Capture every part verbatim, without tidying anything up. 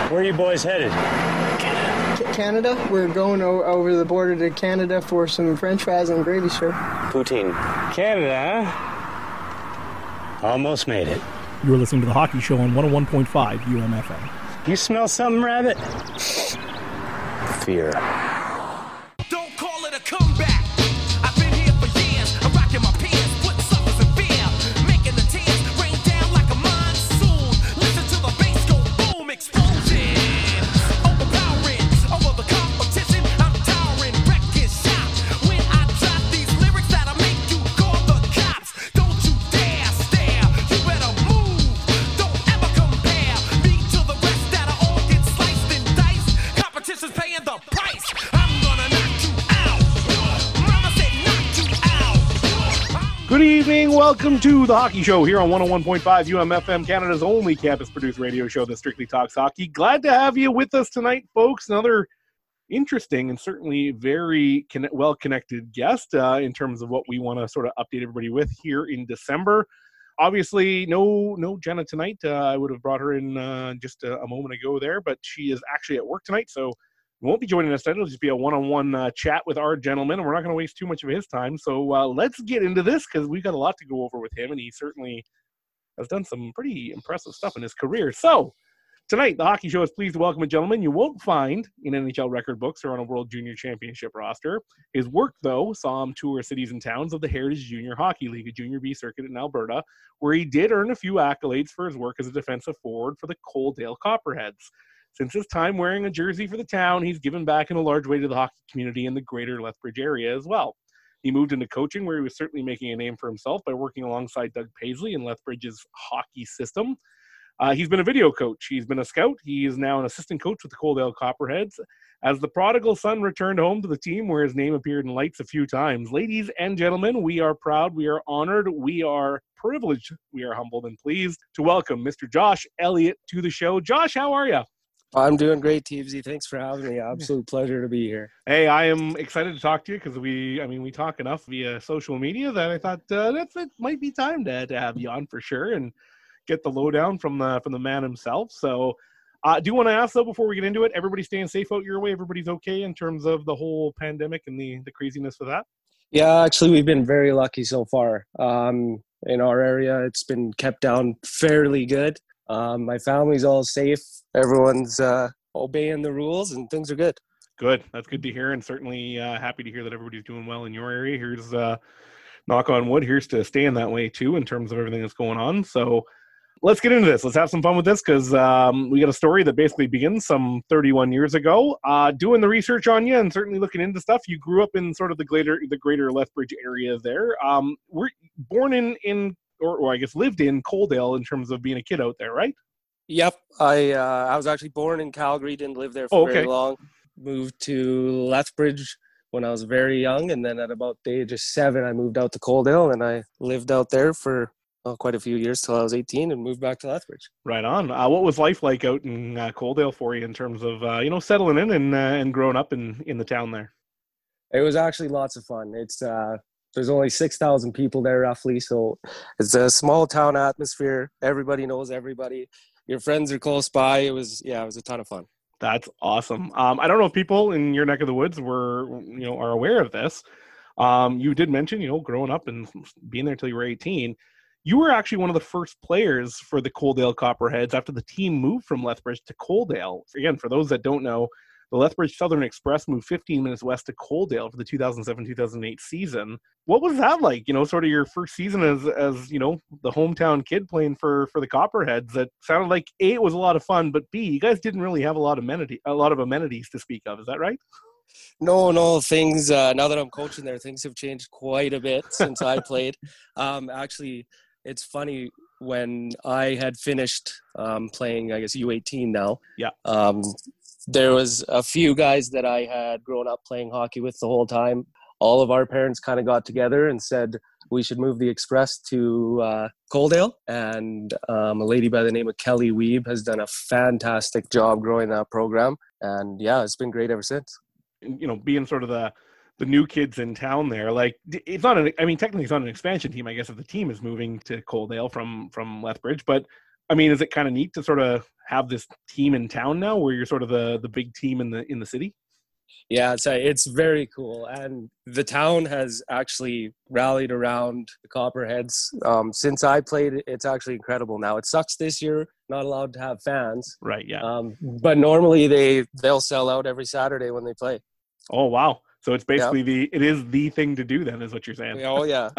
Where are you boys headed? Canada. Canada? We're going o- over the border to Canada for some French fries and gravy, sir. Poutine. Canada, huh? Almost made it. You're listening to The Hockey Show on one oh one point five U M F M. You smell something, Rabbit? Fear. Don't call it a comeback. I've been here for years. I'm rocking my pants, putting suckers in fear, making the tears rain down like a monsoon. Listen to the bass go boom, explosion. Overpowering over the competition. I'm towering, wrecking shop. When I drop these lyrics that'll make you call the cops. Don't you dare stare. You better move. Don't ever compare me to the rest that'll all get sliced and diced. Competition's paying the price. I'm gonna knock you out. Mama said knock you out. Good evening. Welcome to The Hockey Show here on one oh one point five U M F M, Canada's only campus-produced radio show that strictly talks hockey. Glad to have you with us tonight, folks. Another interesting and certainly very conne- well-connected guest uh, in terms of what we want to sort of update everybody with here in December. Obviously, no no Jenna tonight. Uh, I would have brought her in uh, just a, a moment ago there, but she is actually at work tonight, so won't be joining us tonight. It'll just be a one-on-one uh, chat with our gentleman, and we're not going to waste too much of his time. So uh, let's get into this because we've got a lot to go over with him, and he certainly has done some pretty impressive stuff in his career. So tonight, the Hockey Show is pleased to welcome a gentleman you won't find in N H L record books or on a World Junior Championship roster. His work, though, saw him tour cities and towns of the Heritage Junior Hockey League, a Junior B circuit in Alberta, where he did earn a few accolades for his work as a defensive forward for the Coaldale Copperheads. Since his time wearing a jersey for the town, he's given back in a large way to the hockey community in the greater Lethbridge area as well. He moved into coaching, where he was certainly making a name for himself by working alongside Doug Paisley in Lethbridge's hockey system. Uh, he's been a video coach. He's been a scout. He is now an assistant coach with the Coaldale Copperheads. As the prodigal son returned home to the team, where his name appeared in lights a few times. Ladies and gentlemen, we are proud, we are honored, we are privileged, we are humbled and pleased to welcome Mister Josh Elliott to the show. Josh, how are you? I'm doing great, Teebsy. Thanks for having me. Absolute pleasure to be here. Hey, I am excited to talk to you because we, I mean, we talk enough via social media that I thought uh, that's it might be time to to have you on for sure and get the lowdown from the from the man himself. So, I uh, do want to ask though before we get into it, everybody staying safe out your way? Everybody's okay in terms of the whole pandemic and the the craziness of that? Yeah, actually, we've been very lucky so far. Um, in our area, it's been kept down fairly good. Um, my family's all safe. Everyone's uh, obeying the rules, and things are good. Good. That's good to hear, and certainly uh, happy to hear that everybody's doing well in your area. Here's uh, knock on wood. Here's to staying that way too in terms of everything that's going on. So let's get into this. Let's have some fun with this because um, we got a story that basically begins some thirty-one years ago. Uh, doing the research on you and certainly looking into stuff. You grew up in sort of the greater the greater Lethbridge area there. Um, we're born in in. Or, or I guess lived in Coaldale in terms of being a kid out there, right? Yep. I uh, I was actually born in Calgary, didn't live there for Oh, okay. very long. Moved to Lethbridge when I was very young, and then at about the age of seven, I moved out to Coaldale, and I lived out there for well, quite a few years till I was eighteen and moved back to Lethbridge. Right on. Uh, what was life like out in uh, Coaldale for you in terms of, uh, you know, settling in and, uh, and growing up in, in the town there? It was actually lots of fun. It's uh, There's only six thousand people there roughly, so it's a small town atmosphere. Everybody knows everybody. Your friends are close by. It was, yeah, it was a ton of fun. That's awesome. Um, I don't know if people in your neck of the woods were, you know, are aware of this. Um, you did mention, you know, growing up and being there until you were eighteen. You were actually one of the first players for the Coaldale Copperheads after the team moved from Lethbridge to Coaldale. Again, for those that don't know, the Lethbridge Southern Express moved fifteen minutes west to Coaldale for the two thousand seven two thousand eight season. What was that like? You know, sort of your first season as, as you know, the hometown kid playing for, for the Copperheads. That sounded like A, it was a lot of fun, but B, you guys didn't really have a lot of amenity, a lot of amenities to speak of. Is that right? No, no, things, uh, now that I'm coaching there, things have changed quite a bit since I played. Um, actually, it's funny, when I had finished um, playing, I guess, U eighteen now. Yeah. Um, there was a few guys that I had grown up playing hockey with the whole time. All of our parents kind of got together and said we should move the Express to uh, Coaldale. And um, a lady by the name of Kelly Weeb has done a fantastic job growing that program. And yeah, it's been great ever since. You know, being sort of the the new kids in town there, like it's not an, I mean, technically it's not an expansion team, I guess, if the team is moving to Coaldale from, from Lethbridge, but I mean, is it kind of neat to sort of have this team in town now where you're sort of the, the big team in the in the city? Yeah, it's it's very cool, and the town has actually rallied around the Copperheads. Um, since I played, it's actually incredible. Now it sucks this year, not allowed to have fans. Right. Yeah. Um, but normally they they'll sell out every Saturday when they play. Oh wow! So it's basically the it is the thing to do then, is what you're saying. Oh yeah.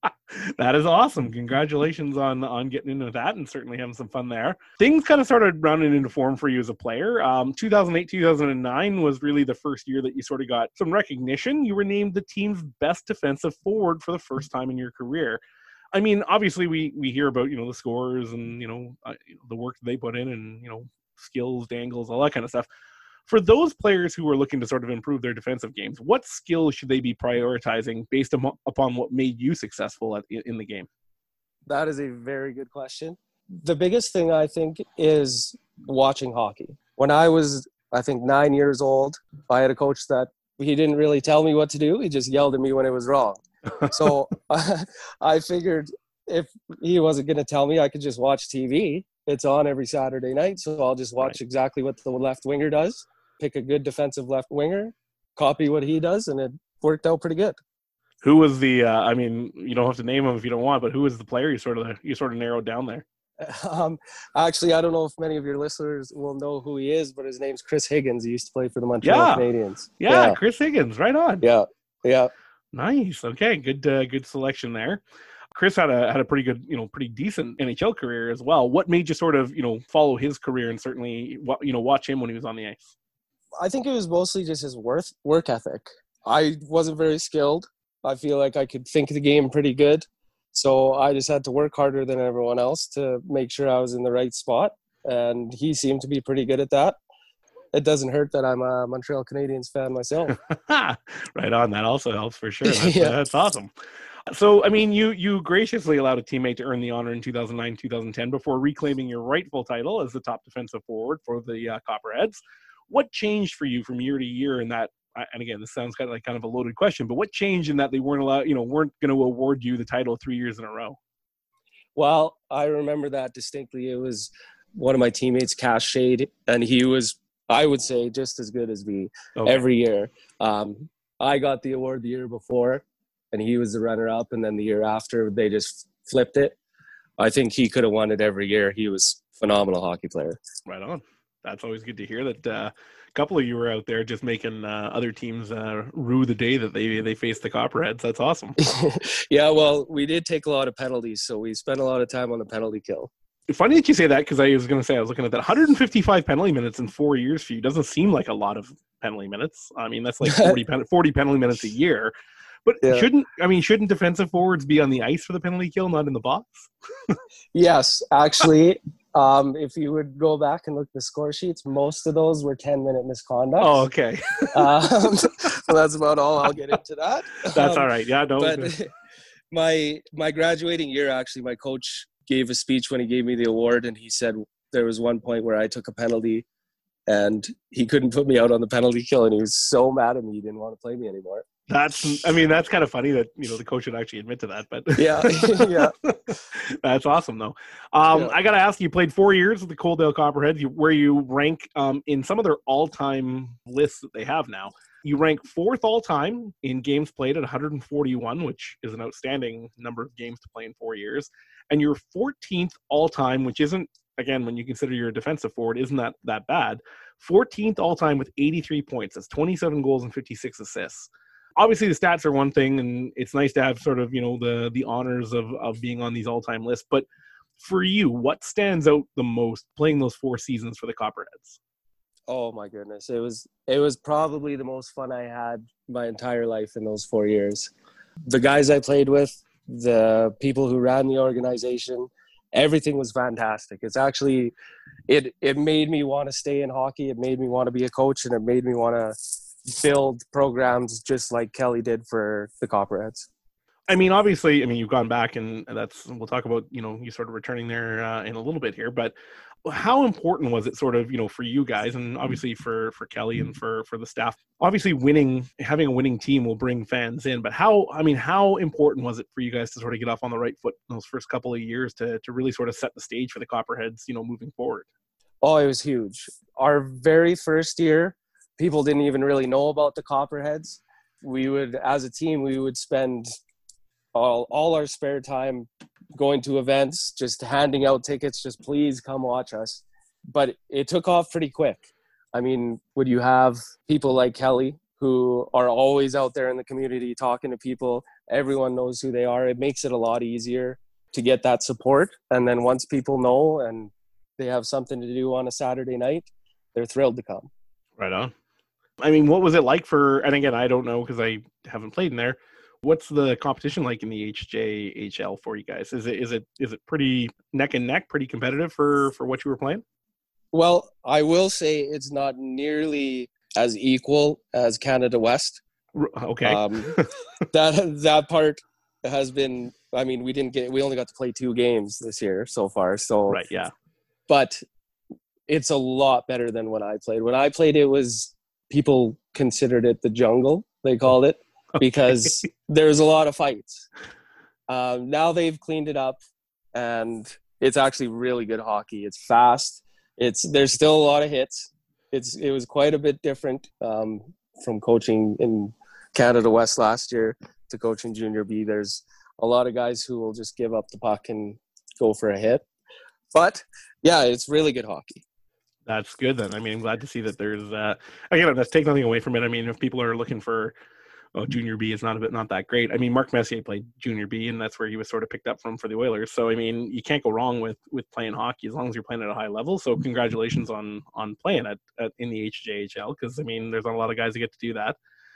That is awesome. Congratulations on on getting into that and certainly having some fun there. Things kind of started rounding into form for you as a player. Um, two thousand eight, two thousand nine was really the first year that you sort of got some recognition. You were named the team's best defensive forward for the first time in your career. I mean, obviously we we hear about, you know, the scores and, you know, uh, the work that they put in and, you know, skills, dangles, all that kind of stuff. For those players who are looking to sort of improve their defensive games, what skills should they be prioritizing based upon what made you successful at, in the game? That is a very good question. The biggest thing, I think, is watching hockey. When I was, I think, nine years old, I had a coach that he didn't really tell me what to do. He just yelled at me when it was wrong. So uh, I figured if he wasn't going to tell me, I could just watch T V. It's on every Saturday night, so I'll just watch right. exactly what the left winger does, pick a good defensive left winger, copy what he does, and it worked out pretty good. Who was the, uh, I mean, you don't have to name him if you don't want, but who was the player you sort of you sort of narrowed down there? Um, actually, I don't know if many of your listeners will know who he is, but his name's Chris Higgins. He used to play for the Montreal yeah. Canadiens. Yeah, yeah, Chris Higgins, right on. Yeah, yeah. Nice. Okay, good uh, good selection there. Chris had a had a pretty good, you know, pretty decent N H L career as well. What made you sort of, you know, follow his career and certainly, you know, watch him when he was on the ice? I think it was mostly just his work work ethic. I wasn't very skilled. I feel like I could think the game pretty good. So I just had to work harder than everyone else to make sure I was in the right spot. And he seemed to be pretty good at that. It doesn't hurt that I'm a Montreal Canadiens fan myself. Right on. That also helps for sure. That's, yeah. uh, that's awesome. So, I mean, you you graciously allowed a teammate to earn the honor in two thousand nine, two thousand ten before reclaiming your rightful title as the top defensive forward for the uh, Copperheads. What changed for you from year to year in that? And again, this sounds kind of like kind of a loaded question, but what changed in that they weren't allowed, you know, weren't going to award you the title three years in a row? Well, I remember that distinctly. It was one of my teammates, Cash Shade, and he was, I would say, just as good as me okay. every year. Um, I got the award the year before, and he was the runner-up, and then the year after, they just flipped it. I think he could have won it every year. He was a phenomenal hockey player. Right on. That's always good to hear that uh, a couple of you were out there just making uh, other teams uh, rue the day that they, they faced the Copperheads. That's awesome. Yeah, well, we did take a lot of penalties, so we spent a lot of time on the penalty kill. Funny that you say that, because I was going to say, I was looking at that. one hundred fifty-five penalty minutes in four years for you doesn't seem like a lot of penalty minutes. I mean, that's like forty, pen- forty penalty minutes a year. But yeah. shouldn't, I mean, shouldn't defensive forwards be on the ice for the penalty kill, not in the box? Yes, actually, um, if you would go back and look at the score sheets, most of those were ten-minute misconducts. Oh, okay. um, so that's about all. I'll get into that. That's um, all right. Yeah, no. But my my graduating year, actually, my coach gave a speech when he gave me the award, and he said there was one point where I took a penalty, and he couldn't put me out on the penalty kill, and he was so mad at me he didn't want to play me anymore. That's, I mean, that's kind of funny that, you know, the coach would actually admit to that, but yeah, yeah, that's awesome though. Um, yeah. I got to ask, you played four years with the Coaldale Copperheads, you, where you rank um, in some of their all-time lists that they have now. You rank fourth all-time in games played at one hundred forty-one, which is an outstanding number of games to play in four years. And you're fourteenth all-time, which isn't, again, when you consider you're a defensive forward, isn't that that bad. fourteenth all-time with eighty-three points. That's twenty-seven goals and fifty-six assists. Obviously, the stats are one thing, and it's nice to have sort of, you know, the the honors of, of being on these all-time lists. But for you, what stands out the most playing those four seasons for the Copperheads? Oh, my goodness. It was it was probably the most fun I had my entire life in those four years. The guys I played with, the people who ran the organization, everything was fantastic. It's actually, it it made me want to stay in hockey. It made me want to be a coach, and it made me want to build programs just like Kelly did for the Copperheads. I mean, obviously, I mean, you've gone back, and that's, we'll talk about, you know, you sort of returning there uh, in a little bit here, but how important was it sort of, you know, for you guys and obviously for, for Kelly and for, for the staff? Obviously winning, having a winning team will bring fans in, but how, I mean, how important was it for you guys to sort of get off on the right foot in those first couple of years to, to really sort of set the stage for the Copperheads, you know, moving forward? Oh, it was huge. Our very first year, people didn't even really know about the Copperheads. We would, as a team, we would spend all, all our spare time going to events, just handing out tickets, just please come watch us. But it took off pretty quick. I mean, would you have people like Kelly who are always out there in the community talking to people, everyone knows who they are. It makes it a lot easier to get that support. And then once people know and they have something to do on a Saturday night, they're thrilled to come. Right on. I mean, what was it like for, and again, I don't know because I haven't played in there. What's the competition like in the H J H L for you guys? Is it is it is it pretty neck and neck, pretty competitive for for what you were playing? Well, I will say it's not nearly as equal as Canada West. Okay. Um, that that part has been. I mean, we didn't get. We only got to play two games this year so far. So right, yeah. But it's a lot better than when I played. When I played, it was people considered it the jungle. They called it. Because there's a lot of fights. Um, now they've cleaned it up, and it's actually really good hockey. It's fast. It's there's still a lot of hits. It's it was quite a bit different um, from coaching in Canada West last year to coaching Junior B. There's a lot of guys who will just give up the puck and go for a hit. But yeah, it's really good hockey. That's good then. I mean, I'm glad to see that there's uh, again. Let's take nothing away from it. I mean, if people are looking for oh, Junior B is not a bit not that great. I mean, Mark Messier played Junior B, and that's where he was sort of picked up from for the Oilers. So, I mean, you can't go wrong with with playing hockey as long as you're playing at a high level. So, congratulations on on playing at, at in the H J H L because, I mean, there's not a lot of guys that get to do that.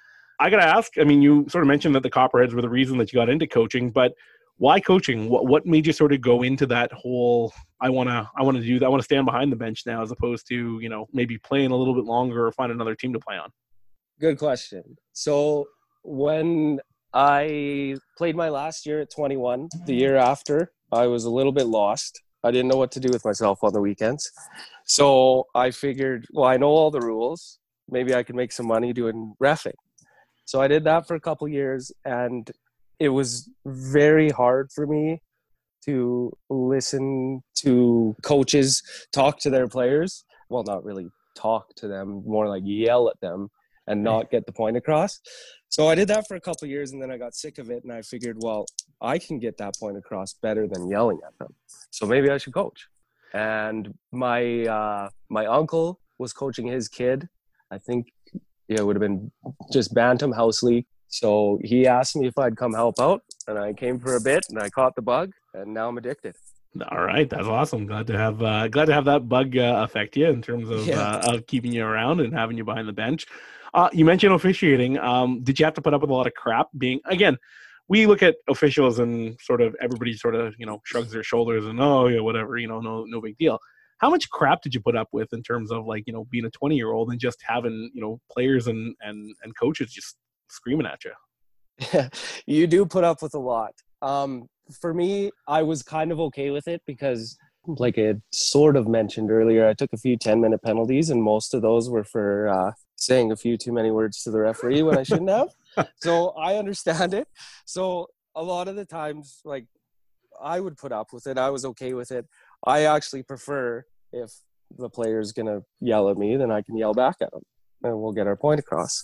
I got to ask, I mean, you sort of mentioned that the Copperheads were the reason that you got into coaching, but why coaching? What what made you sort of go into that whole, I want to I want to do that, I want to stand behind the bench now as opposed to, you know, maybe playing a little bit longer or find another team to play on? Good question. So, when I played my last year at twenty-one, the year after, I was a little bit lost. I didn't know what to do with myself on the weekends. So I figured, well, I know all the rules. Maybe I could make some money doing reffing. So I did that for a couple years, and it was very hard for me to listen to coaches talk to their players. Well, not really talk to them, more like yell at them and not get the point across. So I did that for a couple of years, and then I got sick of it, and I figured, well, I can get that point across better than yelling at them. So maybe I should coach. And my uh, my uncle was coaching his kid. I think yeah, it would have been just Bantam House League. So he asked me if I'd come help out, and I came for a bit, and I caught the bug, and now I'm addicted. All right, that's awesome. Glad to have uh, glad to have that bug uh, affect you in terms of Yeah. uh, of keeping you around and having you behind the bench. Uh, you mentioned officiating. Um, did you have to put up with a lot of crap? Being again, we look at officials and sort of everybody sort of you know shrugs their shoulders and oh yeah whatever you know no no big deal. How much crap did you put up with in terms of like you know being a twenty year old and just having you know players and and and coaches just screaming at you? You do put up with a lot. Um, for me, I was kind of okay with it because, like I had sort of mentioned earlier, I took a few ten-minute penalties, and most of those were for uh, saying a few too many words to the referee when I shouldn't have. So I understand it. So a lot of the times, like, I would put up with it. I was okay with it. I actually prefer if the player's going to yell at me, then I can yell back at them, and we'll get our point across.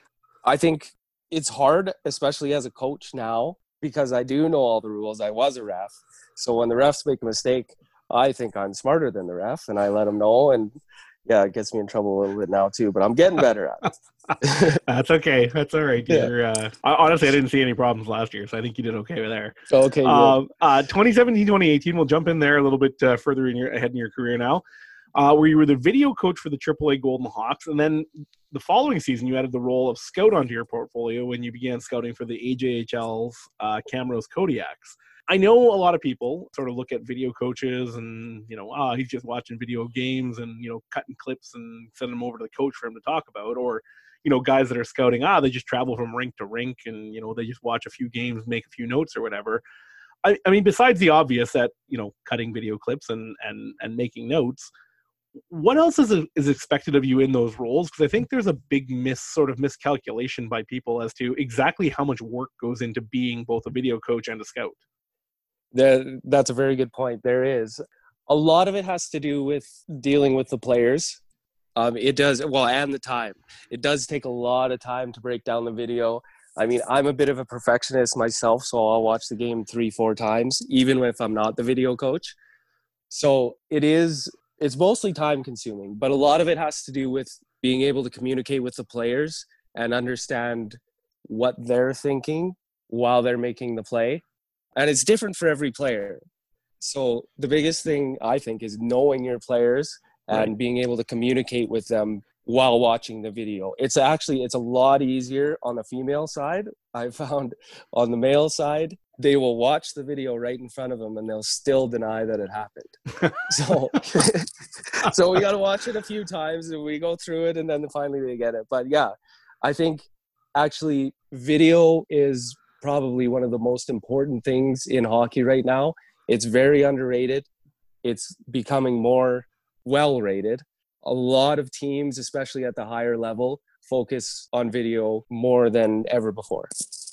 I think it's hard, especially as a coach now, because I do know all the rules. I was a ref. So when the refs make a mistake, I think I'm smarter than the ref, and I let them know. And yeah, it gets me in trouble a little bit now too, but I'm getting better at it. That's okay. That's all right. Yeah. You're, uh, honestly, I didn't see any problems last year, so I think you did okay there. Okay. Good. Um, uh, twenty seventeen, twenty eighteen, we'll jump in there a little bit uh, further in your ahead in your career now, uh, where you were the video coach for the triple A Golden Hawks, and then the following season you added the role of scout onto your portfolio when you began scouting for the A J H L's uh, Camrose Kodiaks. I know a lot of people sort of look at video coaches and, you know, ah, he's just watching video games and, you know, cutting clips and sending them over to the coach for him to talk about. Or, you know, guys that are scouting, ah, they just travel from rink to rink and, you know, they just watch a few games, make a few notes or whatever. I, I mean, besides the obvious that, you know, cutting video clips and, and, and making notes, what else is is expected of you in those roles? Because I think there's a big miss sort of miscalculation by people as to exactly how much work goes into being both a video coach and a scout. There, that's a very good point. There is. A lot of it has to do with dealing with the players. Um, it does, well, and the time. It does take a lot of time to break down the video. I mean, I'm a bit of a perfectionist myself, so I'll watch the game three, four times, even if I'm not the video coach. So it is, it's mostly time consuming, but a lot of it has to do with being able to communicate with the players and understand what they're thinking while they're making the play. And it's different for every player. So the biggest thing I think is knowing your players and right. being able to communicate with them while watching the video. It's actually, it's a lot easier on the female side. I found on the male side, they will watch the video right in front of them and they'll still deny that it happened. so, so we got to watch it a few times and we go through it and then finally they get it. But yeah, I think actually video is probably one of the most important things in hockey right now. It's very underrated. It's becoming more well-rated. A lot of teams, especially at the higher level, focus on video more than ever before.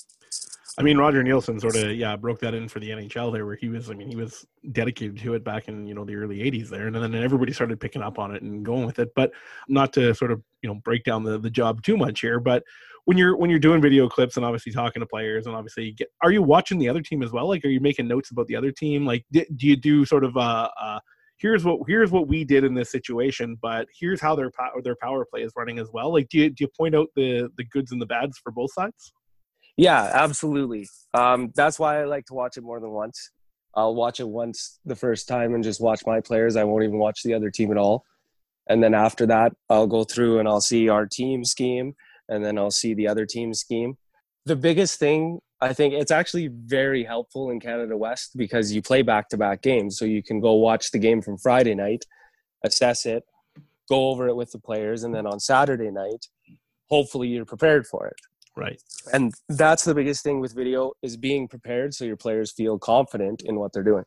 I mean, Roger Nielsen sort of, yeah, broke that in for the N H L there, where he was, I mean, he was dedicated to it back in, you know, the early eighties there. And then everybody started picking up on it and going with it. But not to sort of, you know, break down the, the job too much here. But when you're, when you're doing video clips and obviously talking to players and obviously get, are you watching the other team as well? Like, are you making notes about the other team? Like, do, do you do sort of, uh, uh, here's what, here's what we did in this situation, but here's how their power, their power play is running as well. Like, do you, do you point out the, the goods and the bads for both sides? Yeah, absolutely. Um, that's why I like to watch it more than once. I'll watch it once the first time and just watch my players. I won't even watch the other team at all. And then after that, I'll go through and I'll see our team scheme, and then I'll see the other team's scheme. The biggest thing, I think it's actually very helpful in Canada West because you play back-to-back games. So you can go watch the game from Friday night, assess it, go over it with the players, and then on Saturday night, hopefully you're prepared for it. Right. And that's the biggest thing with video is being prepared so your players feel confident in what they're doing.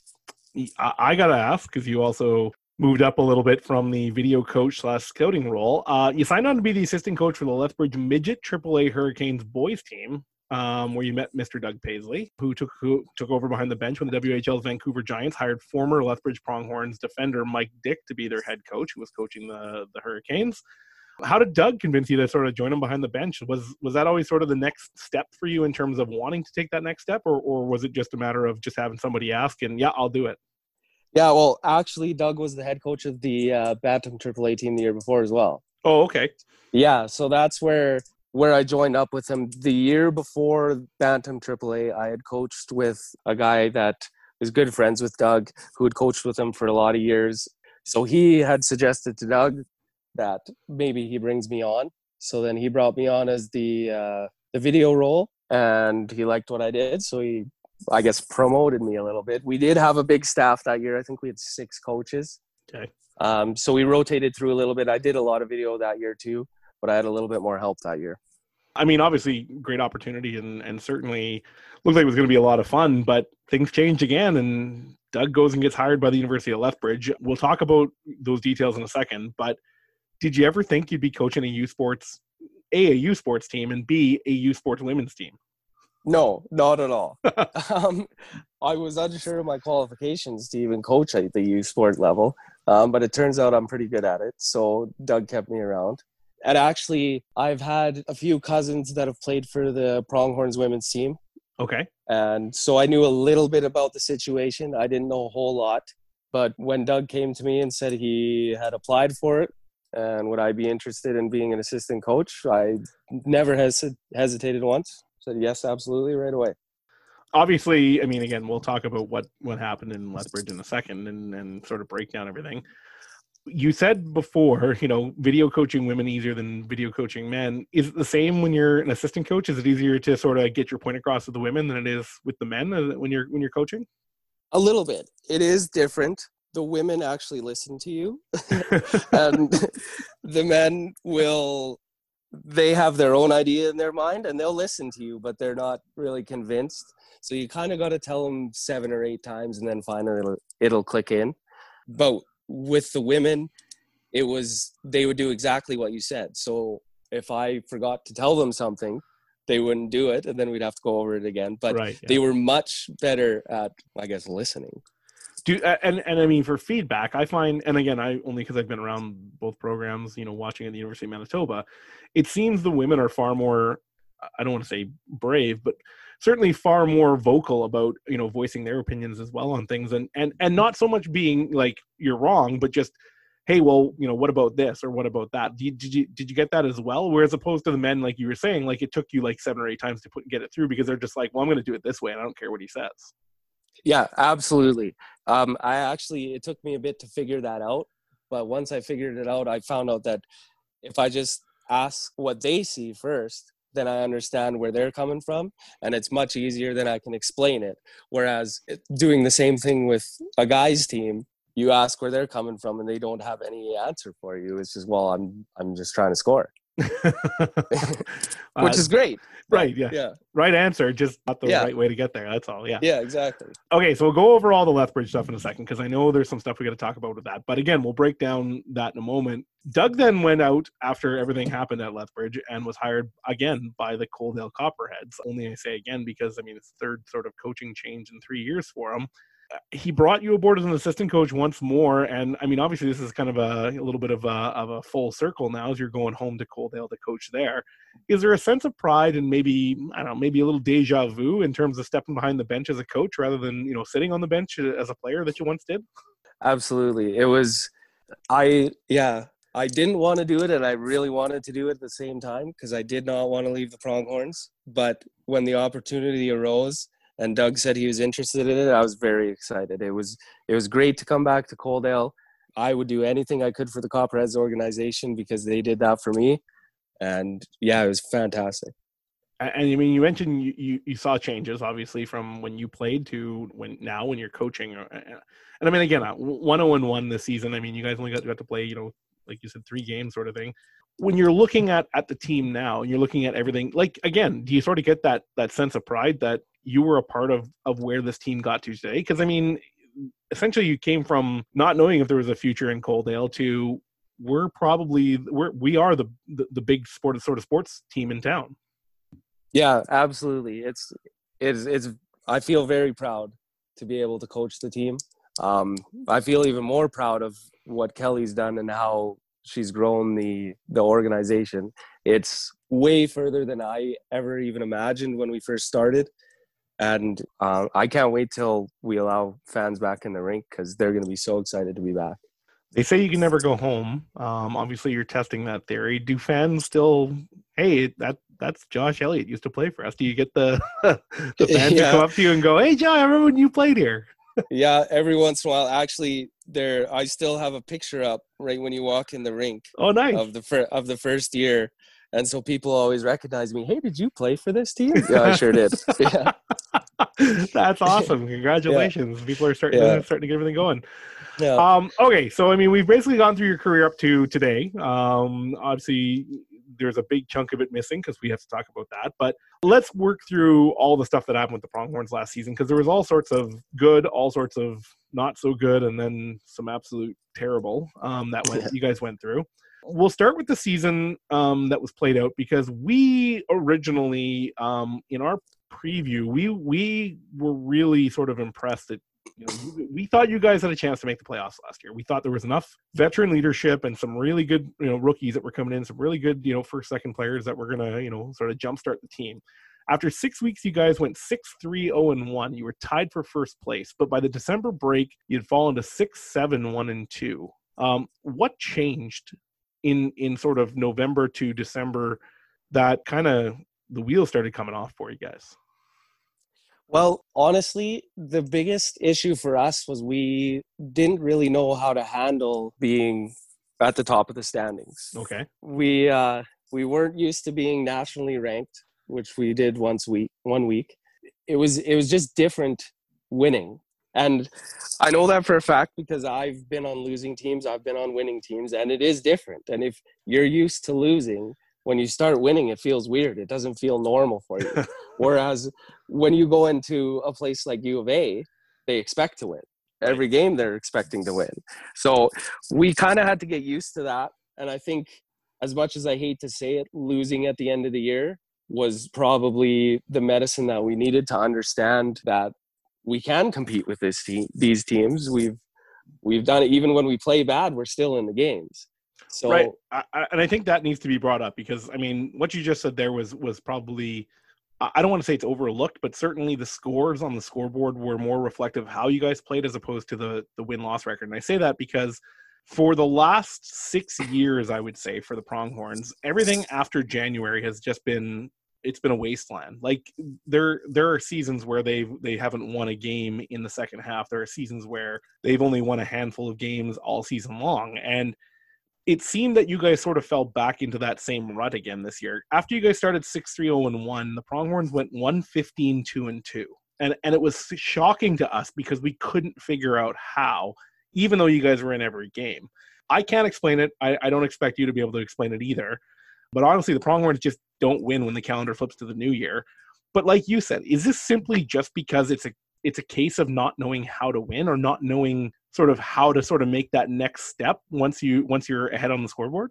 I, I got to ask, because you also moved up a little bit from the video coach slash scouting role. Uh, you signed on to be the assistant coach for the Lethbridge Midget triple A Hurricanes boys team, um, where you met Mister Doug Paisley, who took who took over behind the bench when the W H L's Vancouver Giants hired former Lethbridge Pronghorns defender Mike Dick to be their head coach, who was coaching the, the Hurricanes. How did Doug convince you to sort of join him behind the bench? Was was that always sort of the next step for you in terms of wanting to take that next step, or or was it just a matter of just having somebody ask and, yeah, I'll do it? Yeah, well, actually, Doug was the head coach of the uh, Bantam triple A team the year before as well. Oh, okay. Yeah, so that's where where I joined up with him. The year before Bantam triple A, I had coached with a guy that was good friends with Doug, who had coached with him for a lot of years. So he had suggested to Doug that maybe he brings me on. So then he brought me on as the uh, the video role, and he liked what I did. So he, I guess, promoted me a little bit. We did have a big staff that year. I think we had six coaches. Okay. Um, so we rotated through a little bit. I did a lot of video that year too, but I had a little bit more help that year. I mean, obviously, great opportunity, and, and certainly looked like it was going to be a lot of fun, but things changed again, and Doug goes and gets hired by the University of Lethbridge. We'll talk about those details in a second, but did you ever think you'd be coaching a U Sports, A, a U Sports team, and B, a U Sports women's team? No, not at all. um, I was unsure of my qualifications to even coach at the U Sport level, um, but it turns out I'm pretty good at it. So Doug kept me around. And actually, I've had a few cousins that have played for the Pronghorns women's team. Okay. And so I knew a little bit about the situation. I didn't know a whole lot. But when Doug came to me and said he had applied for it, and would I be interested in being an assistant coach, I never hes- hesitated once. Said yes, absolutely, right away. Obviously, I mean, again, we'll talk about what, what happened in Lethbridge in a second and, and sort of break down everything. You said before, you know, video coaching women easier than video coaching men. Is it the same when you're an assistant coach? Is it easier to sort of get your point across to the women than it is with the men when you're when you're coaching? A little bit. It is different. The women actually listen to you, and the men will they have their own idea in their mind and they'll listen to you, but they're not really convinced. So you kind of got to tell them seven or eight times and then finally it'll, it'll click in. But with the women, it was, they would do exactly what you said. So if I forgot to tell them something, they wouldn't do it, and then we'd have to go over it again. But right, yeah. They were much better at, I guess, listening. Do and and I mean for feedback, I find, and again, I only because I've been around both programs, you know, watching at the University of Manitoba, it seems the women are far more, I don't want to say brave, but certainly far more vocal about, you know, voicing their opinions as well on things, and and and not so much being like you're wrong, but just, hey, well, you know, what about this or what about that? Did you, did you did you get that as well? Whereas opposed to the men, like you were saying, like it took you like seven or eight times to put get it through because they're just like, well, I'm going to do it this way, and I don't care what he says. Yeah, absolutely. Um, I actually, it took me a bit to figure that out, but once I figured it out, I found out that if I just ask what they see first, then I understand where they're coming from, and it's much easier than I can explain it. Whereas doing the same thing with a guy's team, you ask where they're coming from and they don't have any answer for you. It's just, well, I'm I'm just trying to score. Which is great. Right, yeah. Yeah. Right answer, just not the Yeah. right way to get there. That's all, yeah. Yeah, exactly. Okay, so we'll go over all the Lethbridge stuff in a second because I know there's some stuff we got to talk about with that. But again, we'll break down that in a moment. Doug then went out after everything happened at Lethbridge and was hired again by the Coaldale Copperheads. Only I say again because, I mean, it's the third sort of coaching change in three years for him. He brought you aboard as an assistant coach once more, and I mean, obviously, this is kind of a, a little bit of a of a full circle now as you're going home to Coaldale to coach there. Is there a sense of pride and maybe I don't know, maybe a little deja vu in terms of stepping behind the bench as a coach rather than you know sitting on the bench as a player that you once did? Absolutely, it was. I yeah, I didn't want to do it, and I really wanted to do it at the same time because I did not want to leave the Pronghorns. But when the opportunity arose, and Doug said he was interested in it, I was very excited. It was it was great to come back to Coaldale. I would do anything I could for the Copperheads organization because they did that for me. And yeah, it was fantastic. And, and I mean, you mentioned you, you, you saw changes, obviously, from when you played to when now when you're coaching. And I mean, again, one oh and one this season. I mean, you guys only got, got to play, you know, like you said, three games sort of thing. When you're looking at, at the team now and you're looking at everything, like, again, do you sort of get that that sense of pride that you were a part of, of where this team got to today? Because, I mean, essentially you came from not knowing if there was a future in Coaldale to we're probably, we're, we are the, the, the big sport, sort of sports team in town. Yeah, absolutely. It's, it's, it's, I feel very proud to be able to coach the team. Um, I feel even more proud of what Kelly's done and how she's grown the the organization. It's way further than I ever even imagined when we first started. And uh, I can't wait till we allow fans back in the rink because they're going to be so excited to be back. They say you can never go home. Um, obviously, you're testing that theory. Do fans still, hey, that that's Josh Elliott used to play for us? Do you get the the fans Yeah. to come up to you and go, hey, Josh, I remember when you played here? Yeah, every once in a while. Actually, there I still have a picture up right when you walk in the rink Oh, nice. of the fir- of the first year. And so people always recognize me. Hey, did you play for this team? Yeah, I sure did. Yeah. That's awesome. Congratulations. Yeah. People are starting, Yeah. to, starting to get everything going. Yeah. Um, okay, so, I mean, we've basically gone through your career up to today. Um, obviously, there's a big chunk of it missing because we have to talk about that. But let's work through all the stuff that happened with the Pronghorns last season because there was all sorts of good, all sorts of not so good, and then some absolute terrible um, that went, you guys went through. We'll start with the season um, that was played out because we originally, um, in our preview, we we were really sort of impressed that you know, we thought you guys had a chance to make the playoffs last year. We thought there was enough veteran leadership and some really good, you know, rookies that were coming in, some really good, you know, first, second players that were going to, you know, sort of jumpstart the team. After six weeks, you guys went six three oh and one. You were tied for first place, but by the December break, you'd fallen to six seven one and two. Um, what changed in in sort of November to December that kind of the wheels started coming off for you guys? Well, honestly, the biggest issue for us was we didn't really know how to handle being at the top of the standings. Okay. We uh, we weren't used to being nationally ranked, which we did once week one week. It was it was just different winning. And I know that for a fact because I've been on losing teams, I've been on winning teams, and it is different. And if you're used to losing, when you start winning, it feels weird. It doesn't feel normal for you. Whereas when you go into a place like U of A, they expect to win. Every game they're expecting to win. So we kind of had to get used to that. And I think, as much as I hate to say it, losing at the end of the year was probably the medicine that we needed to understand that we can compete with this team, these teams. We've we've done it. Even when we play bad, we're still in the games. So, right, I, I, and I think that needs to be brought up because I mean, what you just said there was was probably, I don't want to say it's overlooked, but certainly the scores on the scoreboard were more reflective of how you guys played as opposed to the the win loss record. And I say that because for the last six years, I would say for the Pronghorns, everything after January has just been. It's been a wasteland. Like there, there are seasons where they've they haven't won a game in the second half. There are seasons where they've only won a handful of games all season long, and it seemed that you guys sort of fell back into that same rut again this year. After you guys started six three oh and one, the Pronghorns went one fifteen two and two, and and it was shocking to us because we couldn't figure out how, even though you guys were in every game. I can't explain it. I, I don't expect you to be able to explain it either. But honestly, the Pronghorns just don't win when the calendar flips to the new year. But like you said, is this simply just because it's a it's a case of not knowing how to win or not knowing sort of how to sort of make that next step once you once you're ahead on the scoreboard?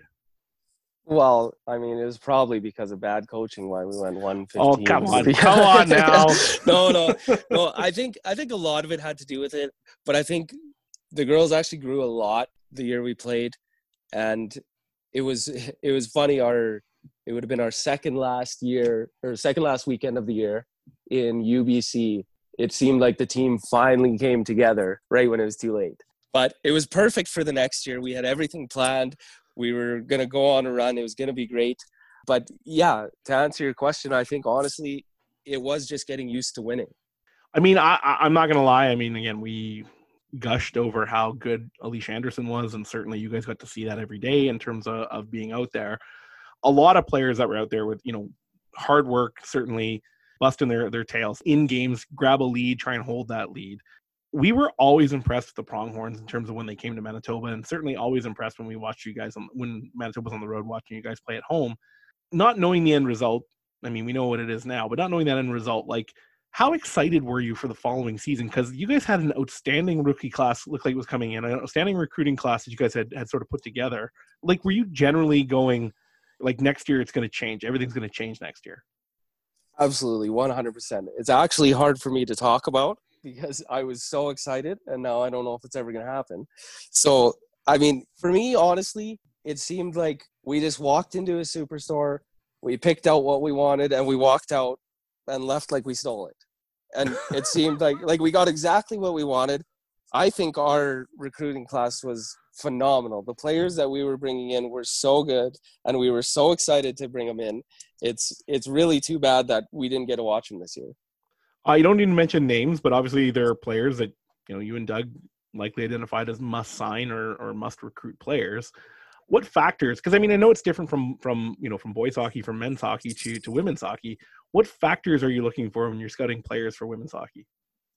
Well, I mean, it was probably because of bad coaching why we went one fifteen. Oh, come on. Come on now. no, no. No, I think I think a lot of it had to do with it, but I think the girls actually grew a lot the year we played, and it was it was funny. Our it would have been our second last year or second last weekend of the year in U B C. It seemed like the team finally came together right when it was too late. But it was perfect for the next year. We had everything planned. We were going to go on a run. It was going to be great. But yeah, to answer your question, I think honestly, it was just getting used to winning. I mean, I, I, I'm not going to lie. I mean, again, we gushed over how good Alicia Anderson was, and certainly you guys got to see that every day in terms of, of being out there. A lot of players that were out there with, you know, hard work, certainly busting their, their tails in games, grab a lead, try and hold that lead. We were always impressed with the Pronghorns in terms of when they came to Manitoba, and certainly always impressed when we watched you guys on, when Manitoba was on the road watching you guys play at home. Not knowing the end result, I mean, we know what it is now, but not knowing that end result, like, how excited were you for the following season? Because you guys had an outstanding rookie class, looked like it was coming in, an outstanding recruiting class that you guys had, had sort of put together. Like, were you generally going, like, next year it's going to change, everything's going to change next year? Absolutely, one hundred percent. It's actually hard for me to talk about because I was so excited, and now I don't know if it's ever going to happen. So, I mean, for me, honestly, it seemed like we just walked into a superstore, we picked out what we wanted, and we walked out and left like we stole it. And it seemed like like we got exactly what we wanted. I think our recruiting class was phenomenal. The players that we were bringing in were so good, and we were so excited to bring them in. It's it's really too bad that we didn't get to watch them this year. Uh, you don't need to mention names, but obviously there are players that, you know, you and Doug likely identified as must sign or, or must recruit players. What factors, because I mean, I know it's different from, from, you know, from boys hockey, from men's hockey to, to women's hockey. What factors are you looking for when you're scouting players for women's hockey?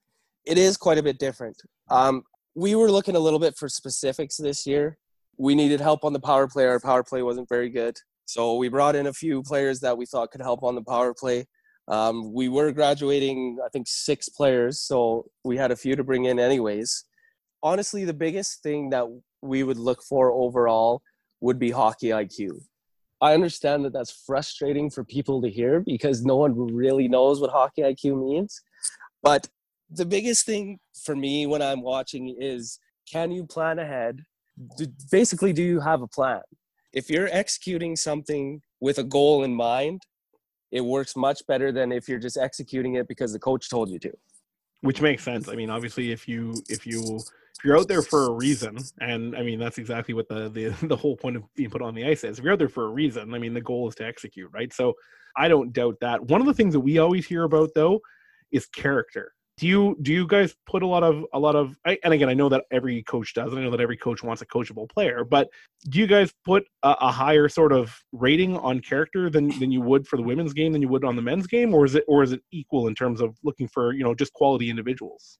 It is quite a bit different. Um, we were looking a little bit for specifics this year. We needed help on the power play. Our power play wasn't very good. So we brought in a few players that we thought could help on the power play. Um, we were graduating, I think, six players. So we had a few to bring in anyways. Honestly, the biggest thing that we would look for overall would be hockey I Q. I understand that that's frustrating for people to hear because no one really knows what hockey I Q means. But the biggest thing for me when I'm watching is, can you plan ahead? Do, basically, do you have a plan? If you're executing something with a goal in mind, it works much better than if you're just executing it because the coach told you to. Which makes sense. I mean, obviously, if you if you if you're out there for a reason, and I mean that's exactly what the the the whole point of being put on the ice is. If you're out there for a reason, I mean the goal is to execute, right? So I don't doubt that. One of the things that we always hear about though is character. Do you do you guys put a lot of a lot of and again I know that every coach does, and I know that every coach wants a coachable player, but do you guys put a, a higher sort of rating on character than, than you would for the women's game than you would on the men's game, or is it or is it equal in terms of looking for, you know, just quality individuals?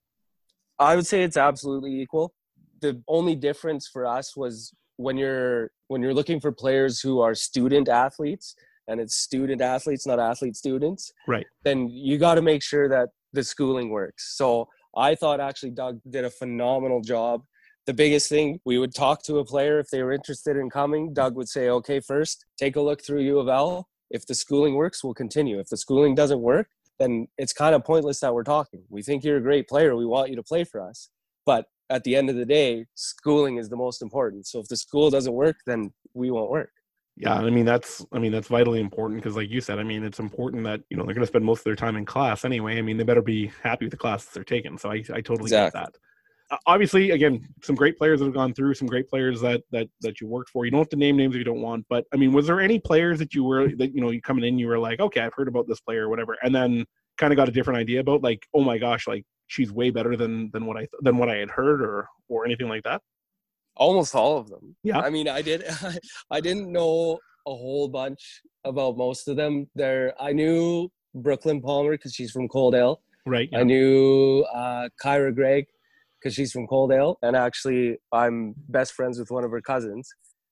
I would say it's absolutely equal. The only difference for us was when you're when you're looking for players who are student athletes, and it's student athletes, not athlete students, Right. then you got to make sure that the schooling works. So I thought actually Doug did a phenomenal job. The biggest thing, we would talk to a player if they were interested in coming. Doug would say, okay, first, take a look through U of L. If the schooling works, we'll continue. If the schooling doesn't work, then it's kind of pointless that we're talking. We think you're a great player. We want you to play for us. But at the end of the day, schooling is the most important. So if the school doesn't work, then we won't work. Yeah, I mean that's I mean that's vitally important because, like you said, I mean it's important that you know they're going to spend most of their time in class anyway. I mean they better be happy with the classes they're taking. So I, I totally Exactly. get that. Uh, obviously, again, some great players that have gone through, some great players that that that you worked for. You don't have to name names if you don't want, but I mean, was there any players that you were that you know you coming in, you were like, okay, I've heard about this player or whatever, and then kind of got a different idea about like, oh my gosh, like she's way better than than what I th- than what I had heard or or anything like that? Almost all of them. Yeah. I mean, I did. I didn't know a whole bunch about most of them. There, I knew Brooklyn Palmer because she's from Coaldale. Right. I knew uh, Kyra Gregg because she's from Coaldale, and actually, I'm best friends with one of her cousins.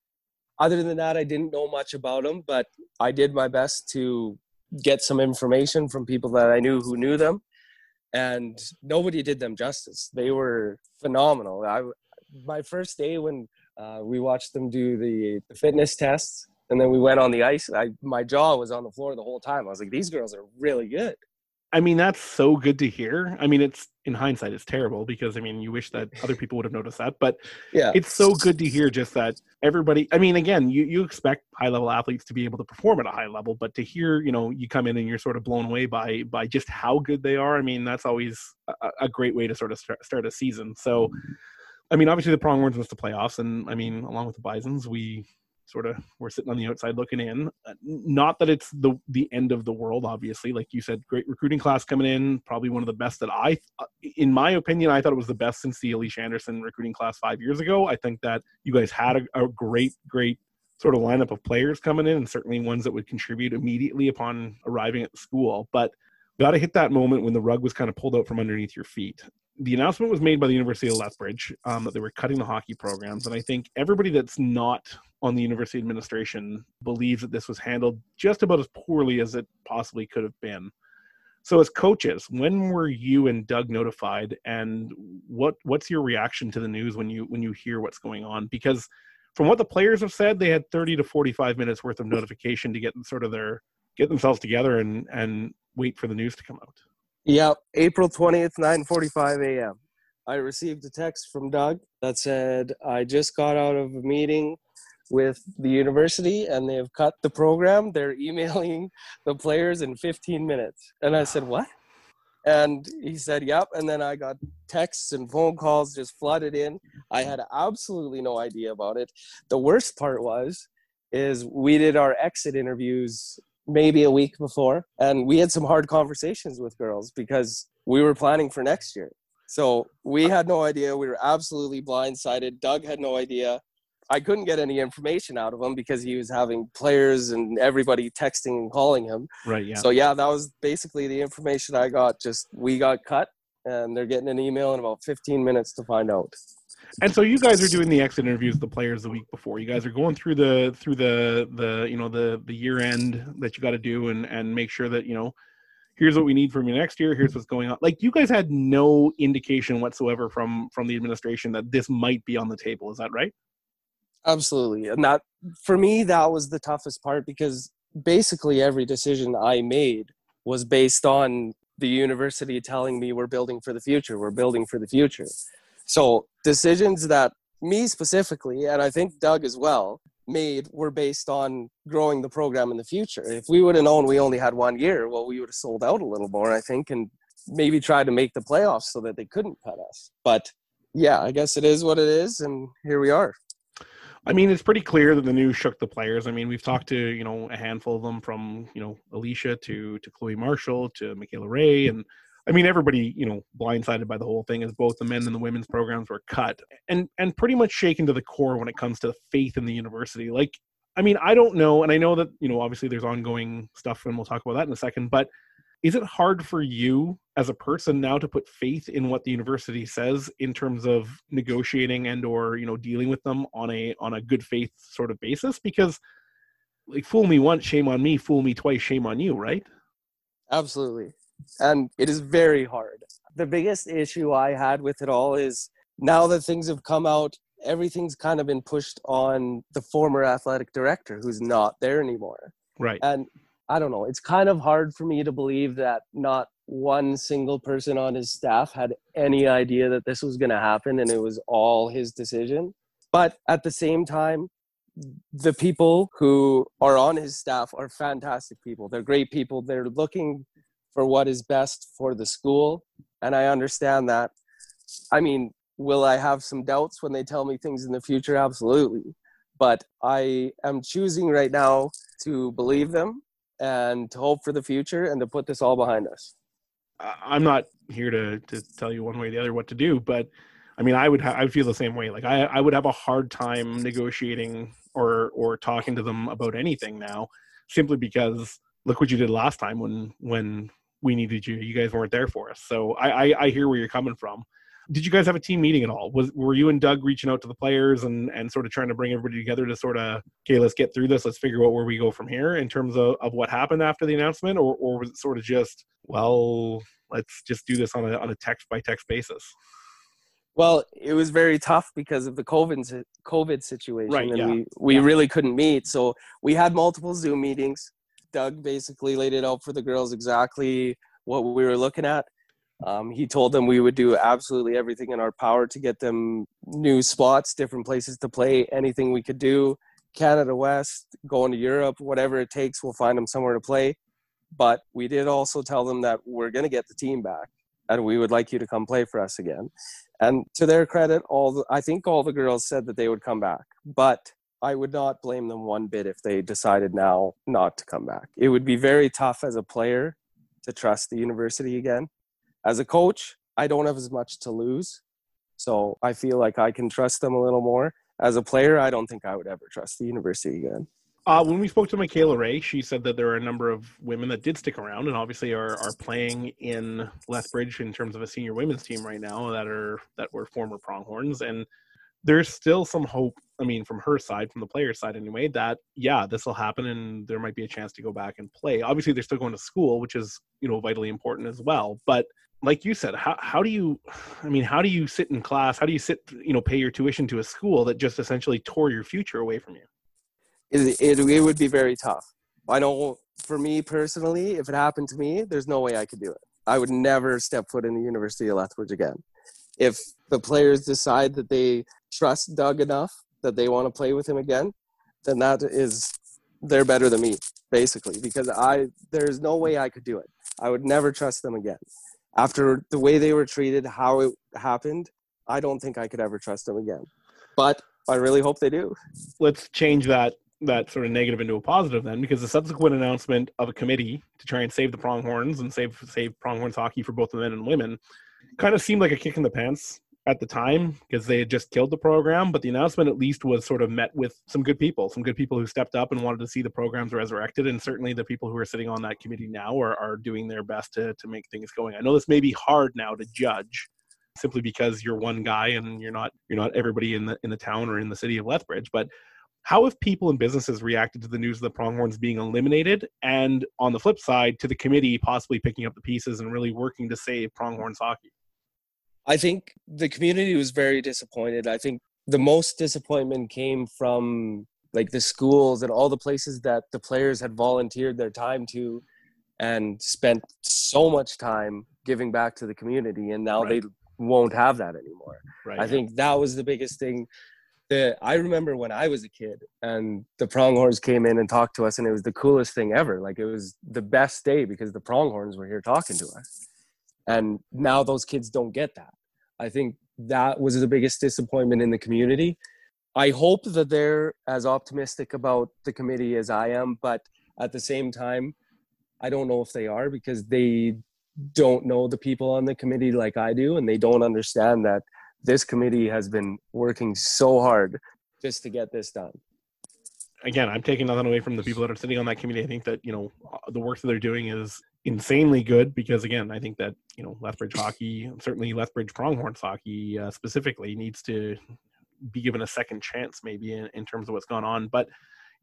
Other than that, I didn't know much about them, but I did my best to get some information from people that I knew who knew them, and nobody did them justice. They were phenomenal. I, my first day when uh, we watched them do the, the fitness tests, and then we went on the ice, I, my jaw was on the floor the whole time. I was like, these girls are really good. I mean, that's so good to hear. I mean, it's in hindsight, it's terrible because I mean, you wish that other people would have noticed that, but Yeah, it's so good to hear just that everybody, I mean, again, you, you expect high level athletes to be able to perform at a high level, but to hear, you know, you come in and you're sort of blown away by, by just how good they are. I mean, that's always a, a great way to sort of start, start a season. So, I mean, obviously the Pronghorns missed the playoffs, and I mean, along with the Bisons, we sort of we're sitting on the outside looking in. Not that it's the the end of the world, obviously. Like you said, great recruiting class coming in, probably one of the best that I, in my opinion, I thought it was the best since the Alicia Anderson recruiting class five years ago. I think that you guys had a, a great, great sort of lineup of players coming in, and certainly ones that would contribute immediately upon arriving at the school. But got to hit that moment when the rug was kind of pulled out from underneath your feet. The announcement was made by the University of Lethbridge um, that they were cutting the hockey programs. And I think everybody that's not on the university administration believes that this was handled just about as poorly as it possibly could have been. So as coaches, when were you and Doug notified, and what what's your reaction to the news when you when you hear what's going on? Because from what the players have said, they had thirty to forty-five minutes worth of notification to get sort of their get themselves together and and wait for the news to come out. Yeah, April twentieth, nine forty-five a.m. I received a text from Doug that said, I just got out of a meeting with the university and they have cut the program. They're emailing the players in fifteen minutes. And I said, what? And he said, yep. And then I got texts and phone calls just flooded in. I had absolutely no idea about it. The worst part was, is we did our exit interviews maybe a week before, and we had some hard conversations with girls because we were planning for next year. So we had no idea. We were absolutely blindsided. Doug had no idea. I couldn't get any information out of him because he was having players and everybody texting and calling him. Right, yeah. So yeah, that was basically the information I got. Just we got cut, and they're getting an email in about fifteen minutes to find out. And so you guys are doing the exit interviews with the players the week before. You guys are going through the through the the you know the the year end that you got to do and and make sure that, you know, here's what we need from you next year. Here's what's going on. Like, you guys had no indication whatsoever from from the administration that this might be on the table. Is that right? Absolutely. And that, for me, that was the toughest part because basically every decision I made was based on the university telling me we're building for the future. We're building for the future. So decisions that me specifically, and I think Doug as well, made were based on growing the program in the future. If we would have known we only had one year, well, we would have sold out a little more, I think, and maybe tried to make the playoffs so that they couldn't cut us. But yeah, I guess it is what it is, and here we are. I mean, it's pretty clear that the news shook the players. I mean, we've talked to, you know, a handful of them, from, you know, Alicia to to Chloe Marshall to Michaela Ray, and I mean, everybody, you know, blindsided by the whole thing as both the men and the women's programs were cut and and pretty much shaken to the core when it comes to faith in the university. Like, I mean, I don't know, and I know that, you know, obviously there's ongoing stuff, and we'll talk about that in a second, but is it hard for you as a person now to put faith in what the university says in terms of negotiating and or, you know, dealing with them on a on a good faith sort of basis? Because like fool me once, shame on me, fool me twice, shame on you, right? Absolutely. And it is very hard. The biggest issue I had with it all is now that things have come out, everything's kind of been pushed on the former athletic director who's not there anymore. Right. And I don't know, it's kind of hard for me to believe that not one single person on his staff had any idea that this was going to happen and it was all his decision. But at the same time, the people who are on his staff are fantastic people. They're great people. They're looking for what is best for the school. And I understand that. I mean, will I have some doubts when they tell me things in the future? Absolutely. But I am choosing right now to believe them and to hope for the future and to put this all behind us. I'm not here to, to tell you one way or the other what to do, but I mean, I would ha- I feel the same way. Like I, I would have a hard time negotiating or or talking to them about anything now, simply because look what you did last time when when we needed you. You guys weren't there for us. So I, I, I hear where you're coming from. Did you guys have a team meeting at all? Was were you and Doug reaching out to the players and, and sort of trying to bring everybody together to sort of, okay, let's get through this. Let's figure out where we go from here in terms of, of what happened after the announcement, or or was it sort of just, well, let's just do this on a on a text by text basis? Well, it was very tough because of the COVID COVID situation, right, and yeah. we, we yeah. really couldn't meet. So we had multiple Zoom meetings. Doug basically laid it out for the girls exactly what we were looking at. Um, he told them we would do absolutely everything in our power to get them new spots, different places to play, anything we could do. Canada West, going to Europe, whatever it takes, we'll find them somewhere to play. But we did also tell them that we're going to get the team back, and we would like you to come play for us again. And to their credit, all the, I think all the girls said that they would come back. But I would not blame them one bit if they decided now not to come back. It would be very tough as a player to trust the university again. As a coach, I don't have as much to lose, so I feel like I can trust them a little more. As a player, I don't think I would ever trust the university again. Uh, when we spoke to Michaela Ray, she said that there are a number of women that did stick around and obviously are, are playing in Lethbridge in terms of a senior women's team right now that are that were former Pronghorns. And there's still some hope, I mean, from her side, from the player's side anyway, that, yeah, this will happen and there might be a chance to go back and play. Obviously, they're still going to school, which is, you know, vitally important as well. But like you said, how how do you, I mean, how do you sit in class? How do you sit, you know, pay your tuition to a school that just essentially tore your future away from you? It, it, it would be very tough. I know for me personally, if it happened to me, there's no way I could do it. I would never step foot in the University of Lethbridge again. If the players decide that they trust Doug enough that they want to play with him again, then that is, they're better than me, basically, because I there's no way I could do it. I would never trust them again. After the way they were treated, how it happened, I don't think I could ever trust them again. But I really hope they do. Let's change that that sort of negative into a positive then, because the subsequent announcement of a committee to try and save the Pronghorns and save save Pronghorns hockey for both the men and women kind of seemed like a kick in the pants at the time because they had just killed the program. But the announcement at least was sort of met with some good people, some good people who stepped up and wanted to see the programs resurrected. And certainly the people who are sitting on that committee now are, are doing their best to, to make things going. I know this may be hard now to judge simply because you're one guy and you're not you're not everybody in the in the town or in the city of Lethbridge, but how have people and businesses reacted to the news of the Pronghorns being eliminated, and on the flip side, to the committee possibly picking up the pieces and really working to save Pronghorns hockey? I think the community was very disappointed. I think the most disappointment came from like the schools and all the places that the players had volunteered their time to and spent so much time giving back to the community, and now right. they won't have that anymore. Right. I think that was the biggest thing. The, I remember when I was a kid and the Pronghorns came in and talked to us, and it was the coolest thing ever. Like, it was the best day because the Pronghorns were here talking to us. And now those kids don't get that. I think that was the biggest disappointment in the community. I hope that they're as optimistic about the committee as I am, but at the same time, I don't know if they are, because they don't know the people on the committee like I do, and they don't understand that this committee has been working so hard just to get this done. Again, I'm taking nothing away from the people that are sitting on that committee. I think that, you know, the work that they're doing is insanely good because, again, I think that, you know, Lethbridge hockey, certainly Lethbridge Pronghorns hockey uh, specifically, needs to be given a second chance maybe in, in terms of what's gone on. But